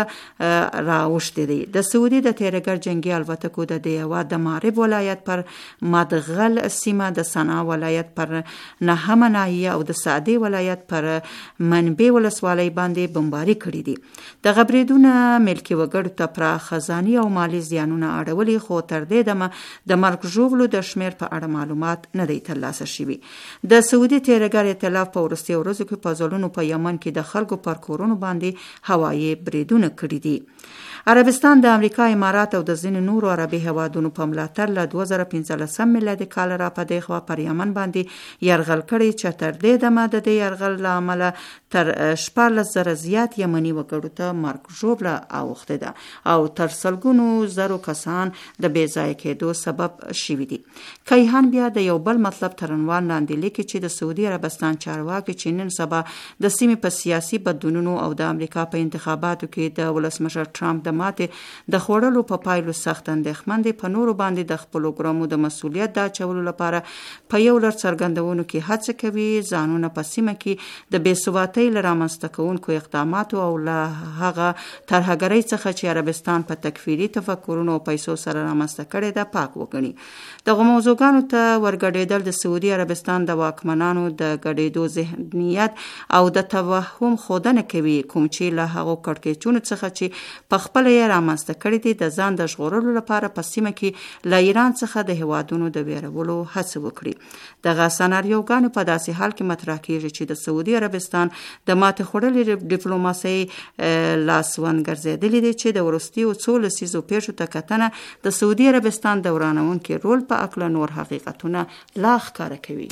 راوښتي دي. د سعودي د تېرېګر جنګي الوتکو د دې هېواد د مارب ولایت پر مدغل سیمه، د صنعا ولایت پر نهمه ناحیه او د سعدي ولایت پر منبع ولسوالۍ باندې بمباري کړي دي. دغه بریدونه ملکي وګړو ته پراخ خزاني او مالی زیانونه اړولي، خو تر دې دمه د مرګ ژوبلو د شمیر په اړه معلومات نه دی ترلاسه شوي. د سعودي تېرېګر ائتلاف په وروستیو ورځو کې په ځلونو په یمن کې د خلکو پر کورونو باندې هوایي بریدونه کړي دي. عربستان د امریکا، امارات او د ځینو نورو عربي هیوادونو په ملاتړ له دوه زره پنځلسم میلادي کال را په دې خوا پر یمن باندې یرغل کړی چې تر دې دمه د دې یرغل له امله تر شپاړلس زره زیات یمني وګړو ته مرګ ژوبله اوښتې ده او تر سلګونو زرو کسان د بې ځایه کېدو سبب شوي دي. کیهان بیا د یو بل مطلب تر عنوان لاندې لیکي چې د سعودي عربستان چارواکي چې نن سبا د سیمې په سیاسي بدلونونو او د امریکا په انتخاباتو کې د ولسمشر ټرمپ د ماتې د خوړلو په پایلو سخت اندېښمن دي، په نورو باندې د خپلو ګرامو د مسؤلیت د اچولو لپاره په یو لړ څرګندونو کې هڅه کوي ځانونه په سیمه کې د بې ثباتۍ له رامنځته کوونکو اقداماتو او له هغه ترهګرۍ څخه چې عربستان په تکفیري تفکرونو او پیسو سره رامنځته کړې ده پاک وګڼي. دغه موضوعګانو ته ورګډېدل د سعودي عربستان د واکمنانو د ګډېدو ذهنیت او د توهم ښودنه کوي، کوم چې له هغو کړکېچونو څخه چې په خپله یې رامنځته کړي دي د ځان د ژغورلو لپاره په سیمه کې له ایران څخه د هیوادونو د ویرولو هڅه وکړي. دغه سناریوګانو په داسې حال کې مطرح کیږي چې د سعودي عربستان د ماتې خوړلې ډیپلوماسۍ لاسوند ګرځېدلي دي چې د وروستیو څو لسیزو پیښو ته کتنه د سعودي عربستان د ورانوونکي رول په هکله نور حقیقتونه لا ښکاره کوي.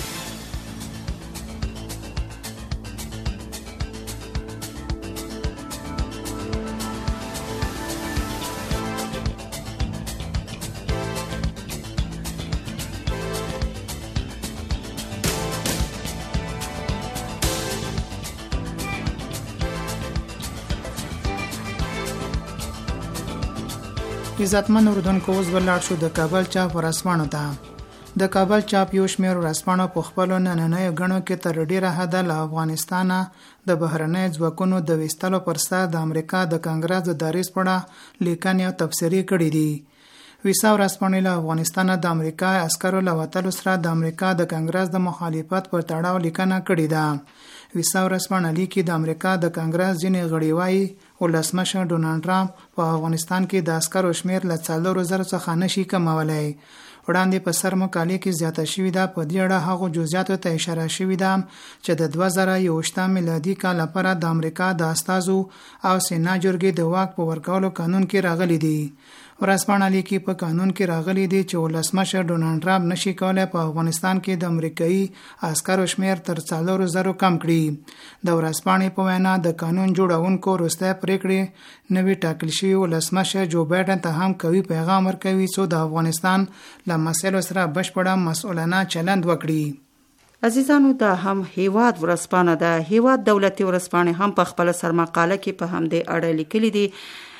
عزتمن اردوونکو اوس ولاړ شو د کابل چاپ ورځپاڼو ته. د کابل چاپ یو شمېر ورځپاڼو په خپلو نننیو ګڼو کې تر ډېره حده له افغانستانه د بهرنیو ځواکونو د ویستلو پر سر د امریکا د کانګرس د دریځ په اړه لیکنې او تبصرې کړي دي. ویسا ورځپاڼې له افغانستانه د امریکا عسکرو له وتلو سره د امریکا د کانګرس د مخالفت پر تړاو لیکنه کړې ده. ویسا ورځپاڼه لیکي د امریکا د کانګرس ځینې غړي وایي ولسمشر ډونالډ ټرمپ په افغانستان کې د عسکرو شمېر له څلورو زرو څخه نشي کمولی. وړاندې په سر مقالې کې زیاته شوې ده. په دې اړه هغو جزئیاتو ته اشاره شوې ده چې د دوه زره یوویشتم میلادي کال لپاره د امریکا د استازو او سینا جرګې د واک په ورکولو قانون کې راغلي دي. ورځپاڼه لیکي په قانون کې راغلي دي چې ولسمشر ډونالډ ټرمپ نشي کولی په افغانستان کې د امریکایي عسکرو شمېر تر څلورو زرو کم کړي. د ورځپاڼې په وینا د قانون جوړونکو وروستۍ پریکړې نوي ټاکل شوي ولسمشر جو بایډن ته هم قوي پیغام ورکوي څو د افغانستان له مسایلو سره بشپړه مسؤلانه چلند وکړي. عزیزانو دا هم هیواد ورځپاڼه ده. هیواد دولتي ورځپاڼې هم په خپل سرمقاله کې په همدې اړه لیکلي دي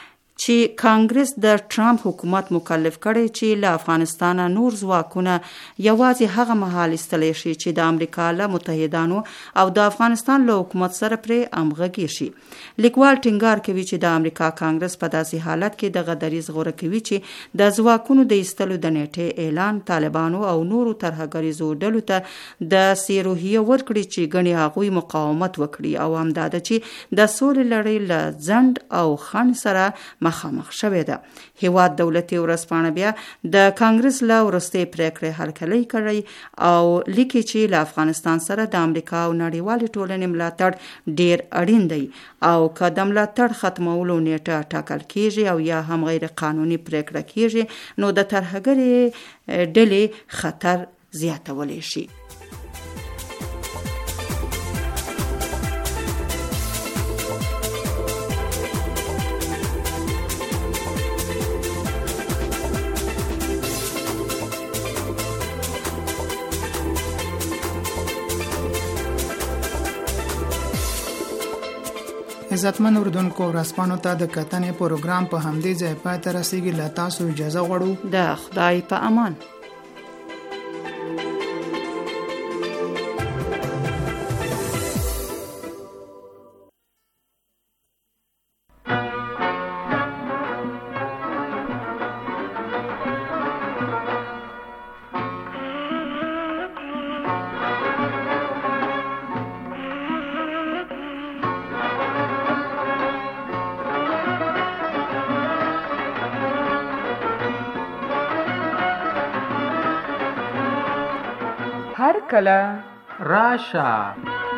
چې کانګرس د ټرمپ حکومت مکلف کړي چې له افغانستان نور ځواکونه یوازې هغه مهال ایستلی شي چې د امریکا له متحدانو او د افغانستان له حکومت سره پرې همغږي شي. لیکوال ټینګار کوي چې د امریکا کانګرس په داسې حالت کې دغه دریځ غوره کوي چې د ځواکونو د ایستلو د نیټې اعلان طالبانو او نورو ترهګریزو ډلو ته د سیروهیه ورکړي چې ګڼې هغوی مقاومت وکړي او همدا ده چې د سولې لړۍ له ځنډ او خنډ سره مخامخ شوې ده. هیواد دولتي ورځپاڼه بیا د کانګرس له وروستۍ پریکړې هرکلی کړی او لیکي چې له افغانستان سره د امریکا او نړیوالې ټولنې ملاتړ ډیر اړین دی او که د ملاتړ ختمولو نیټه ټاکل کیږي او یا هم غیر قانوني پریکړه کیږي نو د ترهګرې ډلې خطر زیاتولی شي. عزتمن اردوونکو ورځپاڼو ته د کتنې پروګرام په همدې ځای پای ته رسیږي. له تاسو اجازه غواړو. د خدای په امان. هر کله راشه.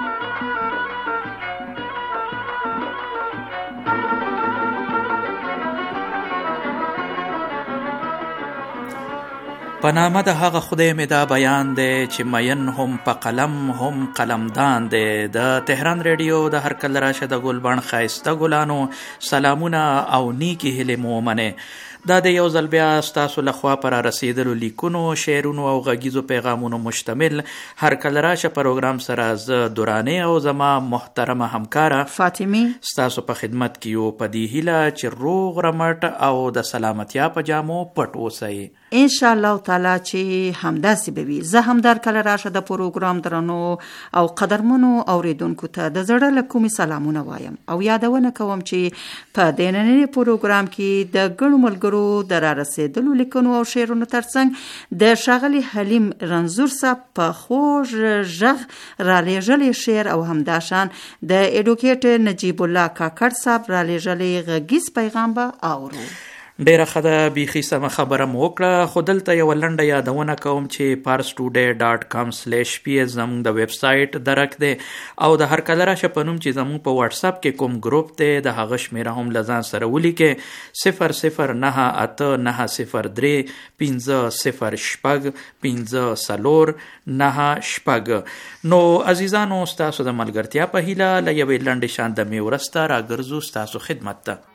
په نامه د هغه خدای مې دا بیان دی چې مین هم په قلم هم قلمدان دی. د تهران ریډیو د هر کله راشه د ګلبڼ ښایسته ګلانو سلامونه او نیکی هیلې مو ومنئ. دا د یو ځل بیا ستاسو لخوا پر رسیدلو لیکونو، شعرونو او غږیزو پیغامونو مشتمل هر کله راشه پروګرام سره زه دورانې او زما محترمه همکاره فاطمه ستاسو په خدمت کې یو. په دې هیله چې روغ رمټ او د سلامتیا په جامو پټ اوسئ. ان شاء الله تعالی چې همداسې به وي. زه هم در کله راشه د پروګرام درنو او قدرمنو اوریدونکو ته د زړه له کومې سلامونه وایم او یادونه کوم چې په دې ننني پروګرام کې د ګڼو ملګرو د را رسیدلو لیکنو او شعرونو ترڅنګ د ښاغلي حلیم رنځور صاحب په خوږ غږ را لېږلي شعر او همداشان د ایډوکیټر نجیب الله کاکړ صاحب را لېږلي غږیز پیغام به اورو. ډیره ښه ده، بیخي سمه خبره مو وکړه. خو دلته یوه لنډه یادونه کوم چې پارس ټوډے ډاټ کام سلیش پی زموږ د ویب سایټ درک دی او د هر کله راشه په نوم چې زموږ په واتس اپ کې کوم ګروپ دی د هغه شمیره هم له ځان سره ولیکئ. صفر صفر نهه اته نهه صفر درې پنځه صفر شپږ پنځه څلور نهه شپږ. نو عزیزانو، ستاسو د ملګرتیا په هیله له یوې لنډې شاندمې وروسته راګرځو ستاسو خدمت ته.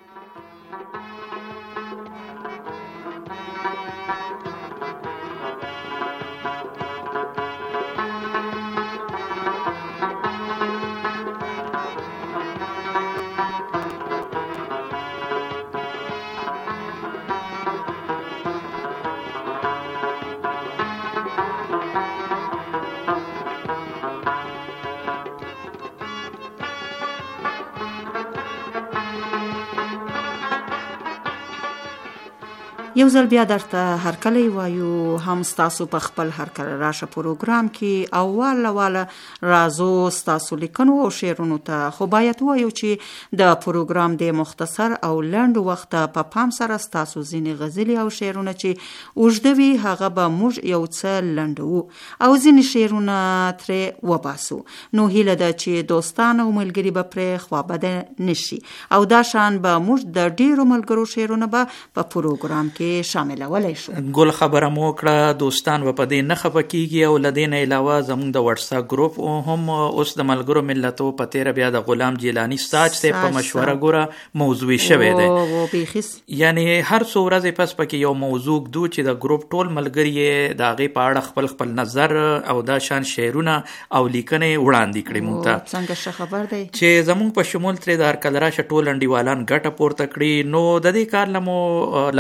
یو ځل بیا درته هرکلی وایو، هم ستاسو په خپل هرکله راشه پروګرام کې او واله واله رازو ستاسو لیکنو او شعرونو ته. خو باید وایو چې د پروګرام د مختصر او لنډ وخت په پام سره ستاسو ځینې غزلې او شعرونه چې اوږده وي هغه به موږ یو څه لنډو او ځینې شعرونه ترې وباسو. نو هیله ده چې دوستان او ملګري به پرې خوابده نشي او دا شان به موږ د ډیرو ملګرو شعرونه به په پروګرام کې شاملولای شو. ګل خبره مو وکړه، دوستان به په دې نه خفه کیږي او له دې نه علاوه زموږ د واتس اپ ګروپ هم اوس د ملګرو ملتو په تیره بیا د غلام جیلانی ساج ته په مشوره ګوره موضوعي شوی دی. یعنی هر څو ورځې پس پکې یو موضوع دو چې د ګروپ ټول ملګري د هغې په اړه خپل خپل نظر او دا شان شعرونه او لیکنې وړاندې کړي مونږ ته. څنګه ښه خبر دی چې زموږ په شمول ترې د هر کله راشه ټول انډیوالان ګټه پورته کړي. نو د دې کار له مو لپاره مو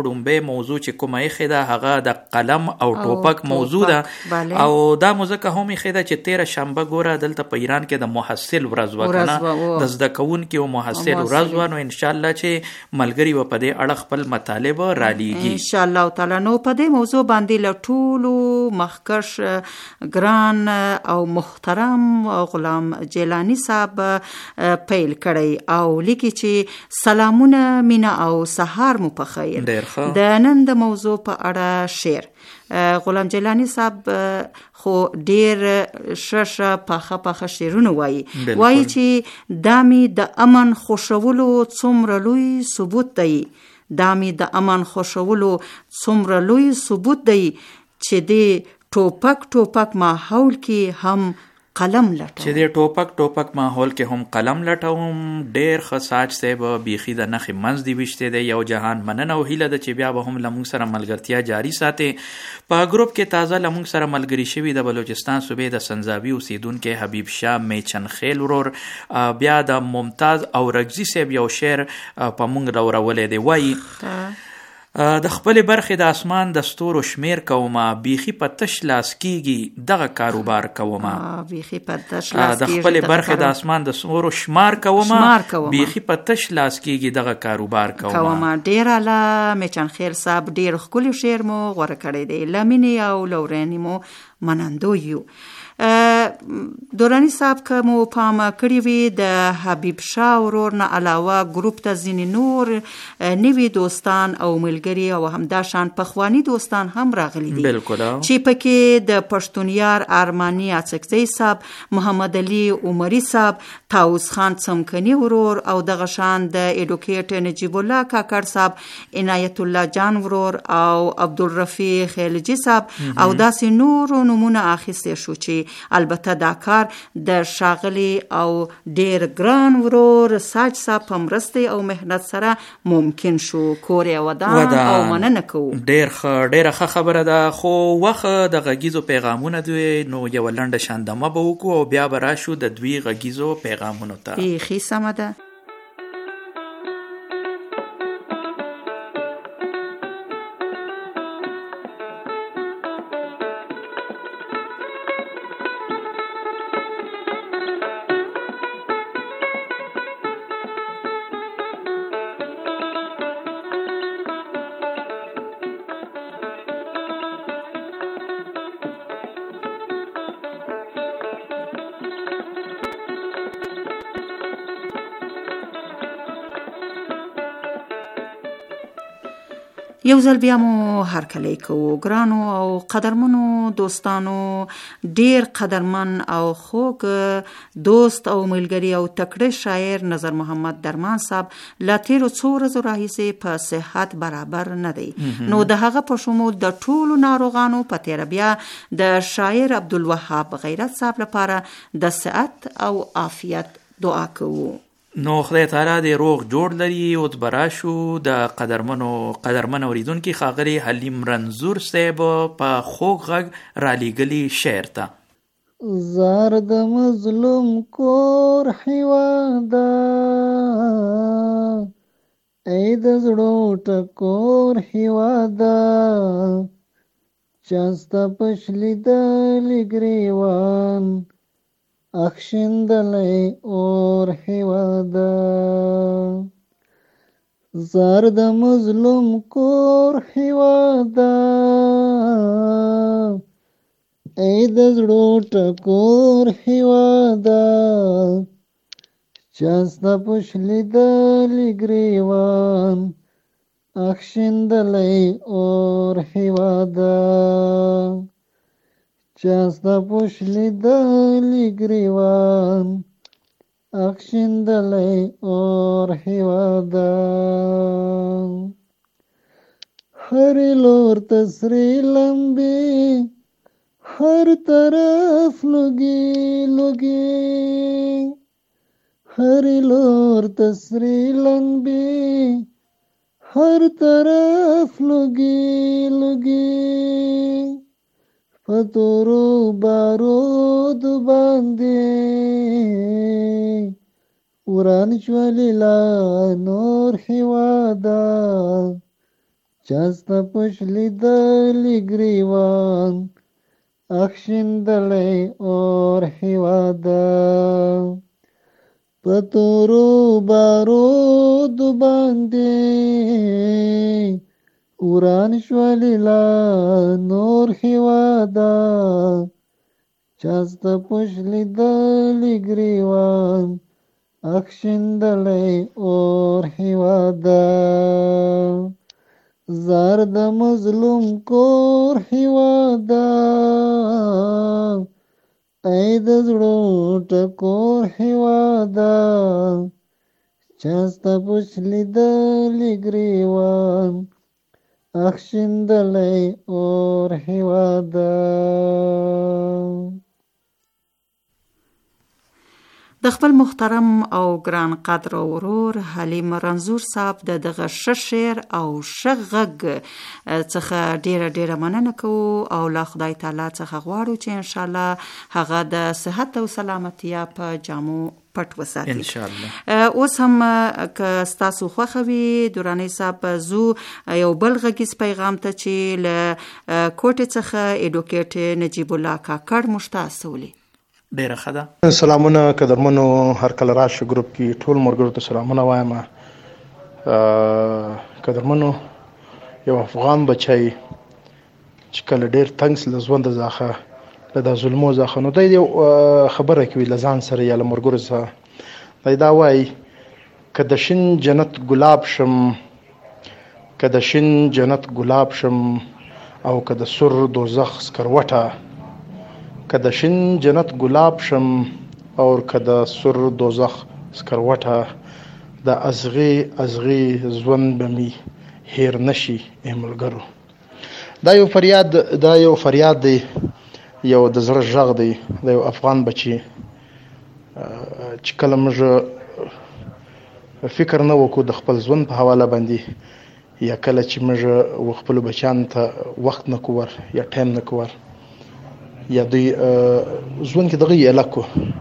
ډومبه موضوع چې کومه یې ده هغه د قلم او ټوپک موضوع ده او دا موزه هم یې ده چې تیره شنبه ګوره دلته په ایران کې د محصل ورځ وکنه د زده کوونکي او محصل ورځ و نو ان شاء الله چې ملګری و په دې اړه خپل مطالب رالیږي ان شاء الله تعالی. نو په دې موضوع باندې له ټولو مخکش ګران او محترم غلام جیلانی صاحب پیل کړی او لیکي چې سلامونه مینا او سهار مو په خیر. د نن د موضوع په اړه شعر غلام جیلانی صاحب خو ډیر ششه پخه پخه شعرونه وایي وایي چې دامي د امن خوشولو څومره لوی ثبوت دی دامي د امن خوشولو څومره لوی ثبوت دی چې د ټوپک ټوپک ماحول کې هم قلم لټوم چې د ټوپک ټوپک ماحول کې هم قلم لټوم. ډیر خساج صاحب بیخي د نخې منځ دی وشته دی یو جهان مننه او هیله ده چې بیا به هم لمون سره ملګرتیا جاری ساتي. په ګروپ کې تازه لمون سره ملګری شوی د بلوچستان صوبې د سنځاوي اوسیدونکو حبیب شاه میچن خیل ورور بیا د ممتاز او رگزی صاحب یو شعر په مونږ راورولې دی وایي د خپل برخې د اسمان د ستورو شمیر کومه بیخي په تش لاس کیږي دغه کاروبار کومه بیخي په تش لاس د خپل برخې د اسمان د ستورو شمار کومه بیخي په تش لاس کیږي دغه کاروبار کومه کومه. ډیر اعلی میچن خیر صاحب ډیر ښکلی شعر مو غوړه کړی دی لمینی او لورینی مو منندو یو. دورانی صاحب که مو پام کړی وي د حبیب شاه ورور نه علاوه ګروپ ته ځینې نور نوي دوستان او ملګري او همدا شان پخوانی دوستان هم راغلي دي چې پکې د پښتونیار ارمانی اڅکزی صاحب محمد علي عمری صاحب طاووس خان څمکني ورور او دغه شان د ایډوکیټ نجیب الله کاکړ صاحب عنایت الله جان ورور او عبدالرفیق خیلجی صاحب او داسې نور نمونه اخیستې شو چې البته دا کار د شاغلی او ډیر ګران ورور ساج صاحب په مرسته او مهنت سره ممکن شو. کوریا ودان او مننه کوو. ډیر ښه ډیره ښه خبره ده خو وخت د غږیزو پیغامونه دوی نو یو لنډه شاندمه به وکړو او بیا به راشو د دوی غږیزو پیغامونو ته. بیخي سمه ده. یو ځل بیا مو هرکلی کوو ګرانو او قدرمنو دوستانو. ډیر قدرمن او خوږ دوست او ملګری او تکړه شاعر نظر محمد درمان صاحب لا تیرو څو ورځو راهیسې په صحت برابر نه دی نو د هغه په شمول د ټولو ناروغانو په تیره بیا د شاعر عبدالوهاب غیرت صاحب لپاره د صحت او عافیت دعا کوو. نو خدای تعالی دې روغ جوړ لري او براشو د قدرمنو قدرمن اوریدونکو خاغلی حلیم رنزور صاحب په خوږ غږ را لېږلي شعر ته. زار د مظلوم کور هیوادا ای د زړو ټکور هیوادا چاستا پشلی د لګریوان اخشندلی اور هیوادا زار د مظلوم کور هیوادا ای د زړو ټکور هیوادا چاستا پشلی دلی گریوان اخشندلی اور هیوادا چاستا پشلی دلی گریوان اخشندلی اور هیوادا هر لور تسری لمبی ہر طرف لگی لگی ہر لور تسری لمبی ہر طرف لگی لگی فتورو بارود باندے وران شولی لا نور هیوادا چاسته پش لیدلی گریوان اخشندلی اور هیوادا پتورو بارود باندې وران شولی لا نور هیوادا چاسته پش لیدلی گریوان اخشندلی اور هیوادا زرد مظلوم کور هیوادا ای د زړو ټکور هیوادا چاسته پوچ لیدلی ګریوان اخشندلی اور هیوادا. د خپل محترم او ګران قدر ورور حلیم رنځور صاحب د دغه ښه شعر او ښه غږ څخه ډیره ډیره مننه کوو او له خدای تعالی څخه غواړو چې انشاءالله هغه د صحت او سلامتیا په جامو پټ وساتي ان شاء الله. اوس هم که ستاسو خوښه وي دراني صاحب زو یو بل غږیز پیغام ته چې له کوټې څخه ایډوکیټ نجیب الله کاکړ موږ ته استولي. ډیره ښه ده. سلامونه قدرمنو هر کله راشه ګروپ کې ټول مرګرو ته سلامونه وایم. قدرمنو یو افغان بچی چې کله ډیر تنګ له ژوند ځخه له د ظلمو ځخه نو د یو خبره کوي لزان سره یا له مرګرو سره دا دا وای کده شین جنت ګلاب شم کده شین جنت ګلاب شم او کده سر دوزخ سکروټه کده شین جنت ګلاب شم او کده سر دوزخ سکروټه د ازغي ازغي ژوند بمی هیر نشي ایملګرو. دا یو فریاد دا یو فریاد دی یو د زړه ژغ دی د یو افغان بچي چې کله موږ فکر نه وکړو د خپل ژوند په حواله باندې یا کله چې موږ خپل بچیان ته وخت نه کوور یا ټایم نه کوور یا دوی ژوند کې دغه الکو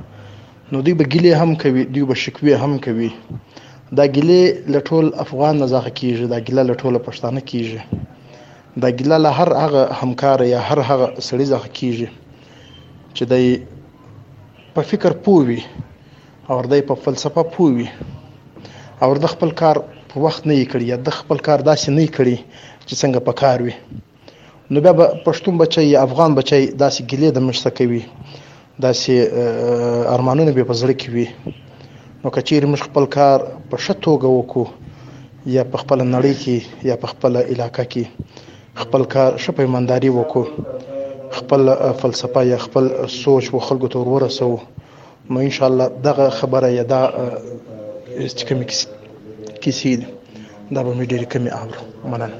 نو دوی به ګیلې هم کوي دوی به شکوې هم کوي. دا ګیلې له ټول افغان نه ځخه کیږي دا ګیله له ټوله پښتانه کیږي دا ګیله له هر هغه همکار یا هر هغه سړي ځخه کیږي چې دی په فکر پوي او دی په فلسفه پوي او د خپل کار په وخت نه کړی یا د خپل کار داسې نه کړی چې څنګه په کار وي نو بیا به پښتون بچي یا افغان بچي داسې ګیلې د مشته کوي داسې ارمانونه به په زړه کې وي. نو کچیر موږ خپل کار په ښه توګه وکړو یا په خپل نړۍ کې یا په خپل علاقه کې خپل کار ښه په ایمانداري وکړو خپل فلسفه یا خپل سوچ و خلکو ته ورسو نو ان شاء الله دغه خبره یا دا استکمی کیسې دا به مې ډېرې کمې اورو. مننه.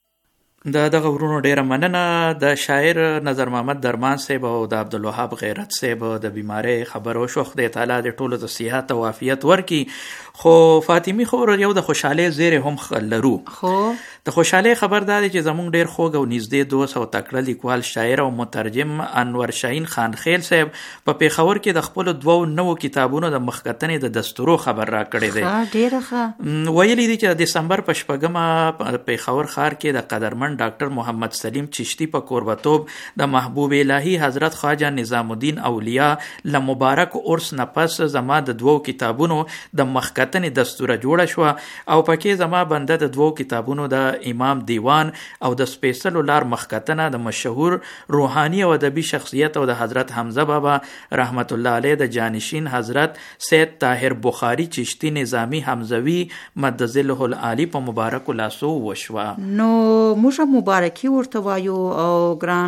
د دغه ورونو ډیره مننه. د شاعر نظر محمد درمان صاحب او د عبدالوهاب غیرت صاحب د بیماری خبر او شوخ د تعالی د ټولو د صحت او عافیت ورکي. خو فاطمی خو یو د خوشاله زیره هم لرو. خو د خوشاله خبردار چې زمونږ ډیر خوږ او نږدې دوست او تکړه لیکوال شاعر او مترجم انور شاهین خان خیل صاحب په پیښور کې د خپل دوو نوو کتابونو د مخکتنې د دستورو خبر را کړی دی. ها ډیره ښه. ویلي دي چې د دسمبر په شپږمه پیښور ښار کې د قدرمن ډاکټر محمد سلیم چشتی په قربتوب د محبوب الهی حضرت خواجه نظام الدین اولیاء ل مبارک عرس نه پس زما د دوو کتابونو د مخکتنې دستوره جوړه شو او پکې زما بنده د دوو کتابونو د امام دیوان او د سپیشل لار مخکتنه د مشهور روحاني او ادبي شخصیت او د حضرت حمزه بابا رحمت الله علیه د جانشین حضرت سید طاهر بخاری چشتی نظامی حمزوی مدذله العالی په مبارک لاسو وشوه. نو موږ مبارکي ورته وایو او ګران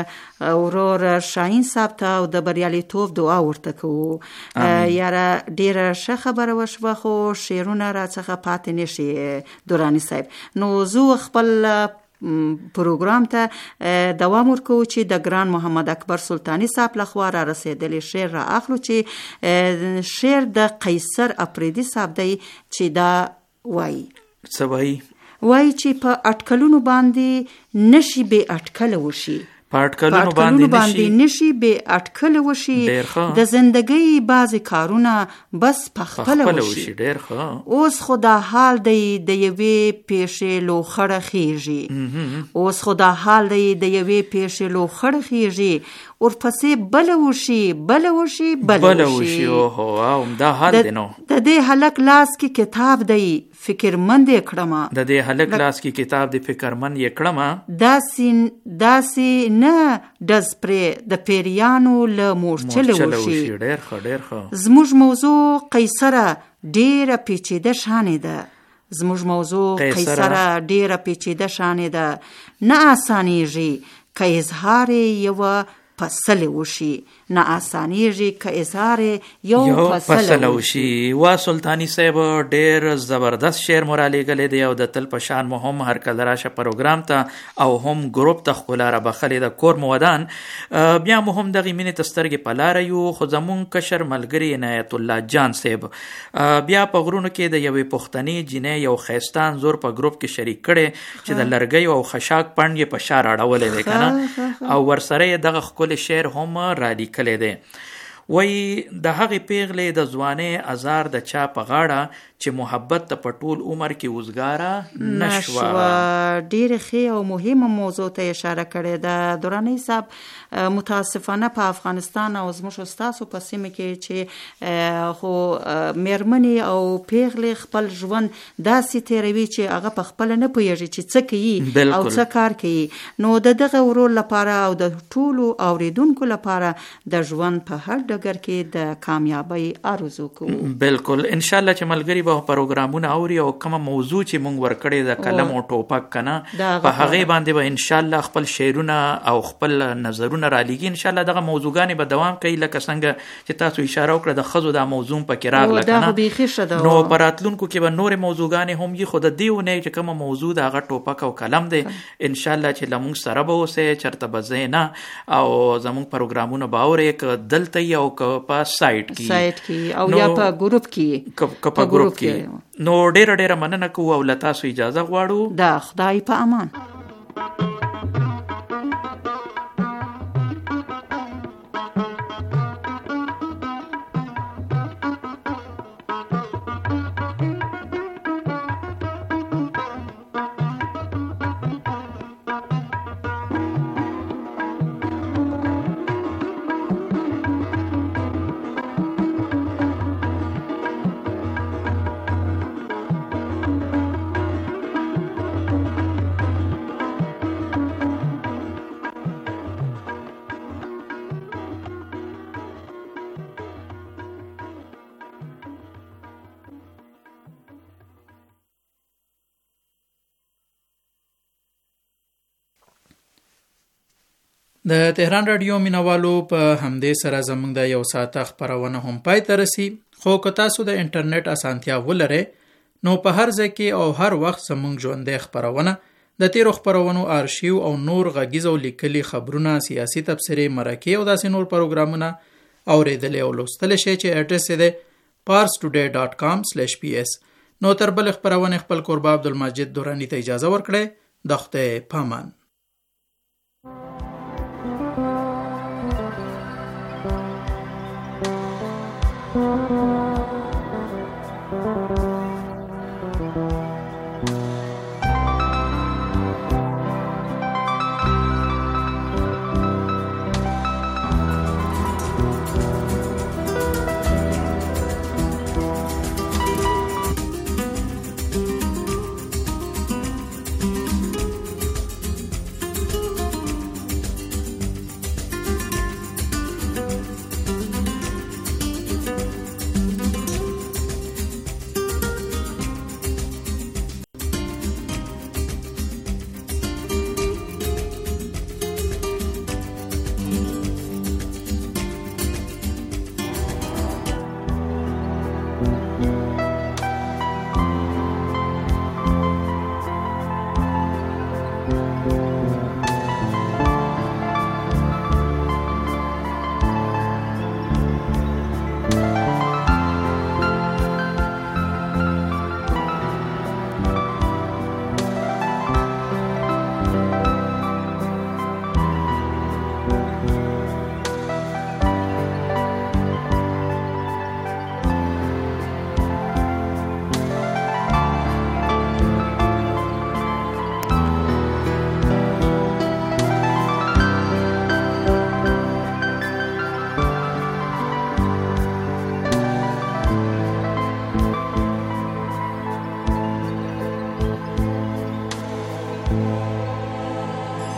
ورور شاهین صاحب ته او د بریالیتوب دعا ورته کوو. یاره ډیره ښه خبره وشوه خو شعرونه راڅخه پاتې نشي دراني صاحب. نو زه خپل پروګرام ته دوام ورکو چې د ګران محمد اکبر سلطانی صاحب لخوا را رسیدلی شعر را اخلو چې شعر د قیصر اپریدي صاحب دی چې دا وایي څه وایي وایي چې په اټکلونو باندې نشي به اټکل وشي په اټکلونو باندې نشي به اټکل وشي د زندګۍ بعضی کارونه بس په خپل وشي. ډیر ښه. اوس خدا حال دی د یوې پیښې لوخړه خېږي اوس خدا حال دی د یوې پیښې لوخړه خېږي ورپسې بل وشي بل وشي بل وشي. اوه او دا حال دی نو د دې هلک لاس کې کتاب دی فکرمند یې کړم د دې هلک لاس کې کتاب دی فکرمند یې کړم داسې داسې نه ډز پرې د پیریانو له مورچل وشي. ډیر ښه ډیر ښه. زموږ موضوع قیصره ډیره پیچیده شانې ده زموږ موضوع قیصره ډیره پیچیده شانې ده نه آسانیږي که اظهار یوه فصل وشي نه آسانیږي که اظهار یو فصل وشي. وا سلطانی صاحب ډیر زبردست شعر مرالیږلی دی او د تل په شان مو هم هر کله راشه پروګرام ته او هم ګروپ ته ښکلا را بخلې د کور مودان بیا مو هم دغې مینې ته سترګې په لاره یو خو زمونږ کشر ملګري عنایت الله جان صاحب بیا په غرونو کې د یوې پښتنې جینۍ یو ښایسته انځور په ګروپ کې شریک کړی چې د لرګیو او خشاک پنډ یې په شا راړولی دی که نه او ورسره یې دغه ښکلی شعر هم رالیکلی دی. وایي د هغې پیغلې د ځوانۍ ازار د چا په غاړه چې محبت ته په ټول عمر کې وزګاره نشوه. ډېرې ښې او مهمه موضوع ته اشاره کړې ده دراني صاحب. متاسفانه په افغانستان او زموږ ستاسو په سیمه کې چې خو میرمنې او پیغلې خپل ژوند داسې تیروي چې هغه په خپله نه پوهېږي چې څه کوي او څه کار کوي. نو د دغه ورور لپاره او د ټولو اوریدونکو لپاره د ژوند په هر ډګر کې د کامیابی آرزو کوو. بالکل انشاءالله چې ملګري به پروګرامونه اوري او کومه موضوع چې مونږ ورکړې د قلم او ټوپک کنه په هغې باندې به انشاءالله خپل شعرونه او خپل نظرونه رالیږي. انشاءالله دغه موضوعګانې به دوام کوي لکه څنګه چې تاسو اشاره وکړه د ښځو دا موضوع پکې راغله کنه نو په راتلونکو کې به نورې موضوعګانې هم وي خو د دې اونۍ چې کومه موضوع د هغه ټوپک او قلم دی انشاءالله چې له مونږ سره به اوسئ چېرته به ځئ نه او زمونږ پروګرامونه به اورئ که دلته یي او که په سایټ کې او یا په ګروپ کې که په ګروپ کې نو ډیره ډیره مننه کوو او له تاسو اجازه غواړو. د خدای په امان. د تهران رادیو مینوالو په همدې سره زموږ د یو ساعته خپرونه هم پای ته رسي. خو که تاسو د انټرنیټ اسانتیا ولرئ نو په هر ځای کې او هر وخت زموږ ژوندۍ خپرونه د تیرو خپرونو آرشیو او نور غږیز او لیکلي خبرونه سیاسي تبصرې مرکې او داسې نور پروګرامونه اوریدلی او لوستلی شئ چې اډرس یې دی پارس ټوډے ډاټ کام سلیش پی اس. نو تر بلې خپرونې خپل کوربه عبدالمجید دوراني ته اجازه ورکړئ. د خدای پامان.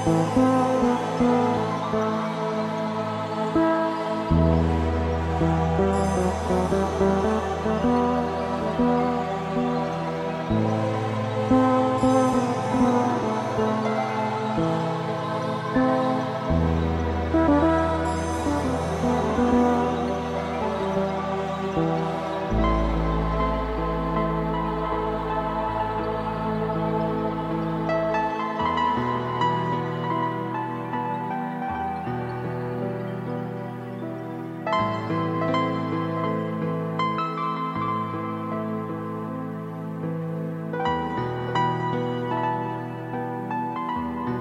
Thank you.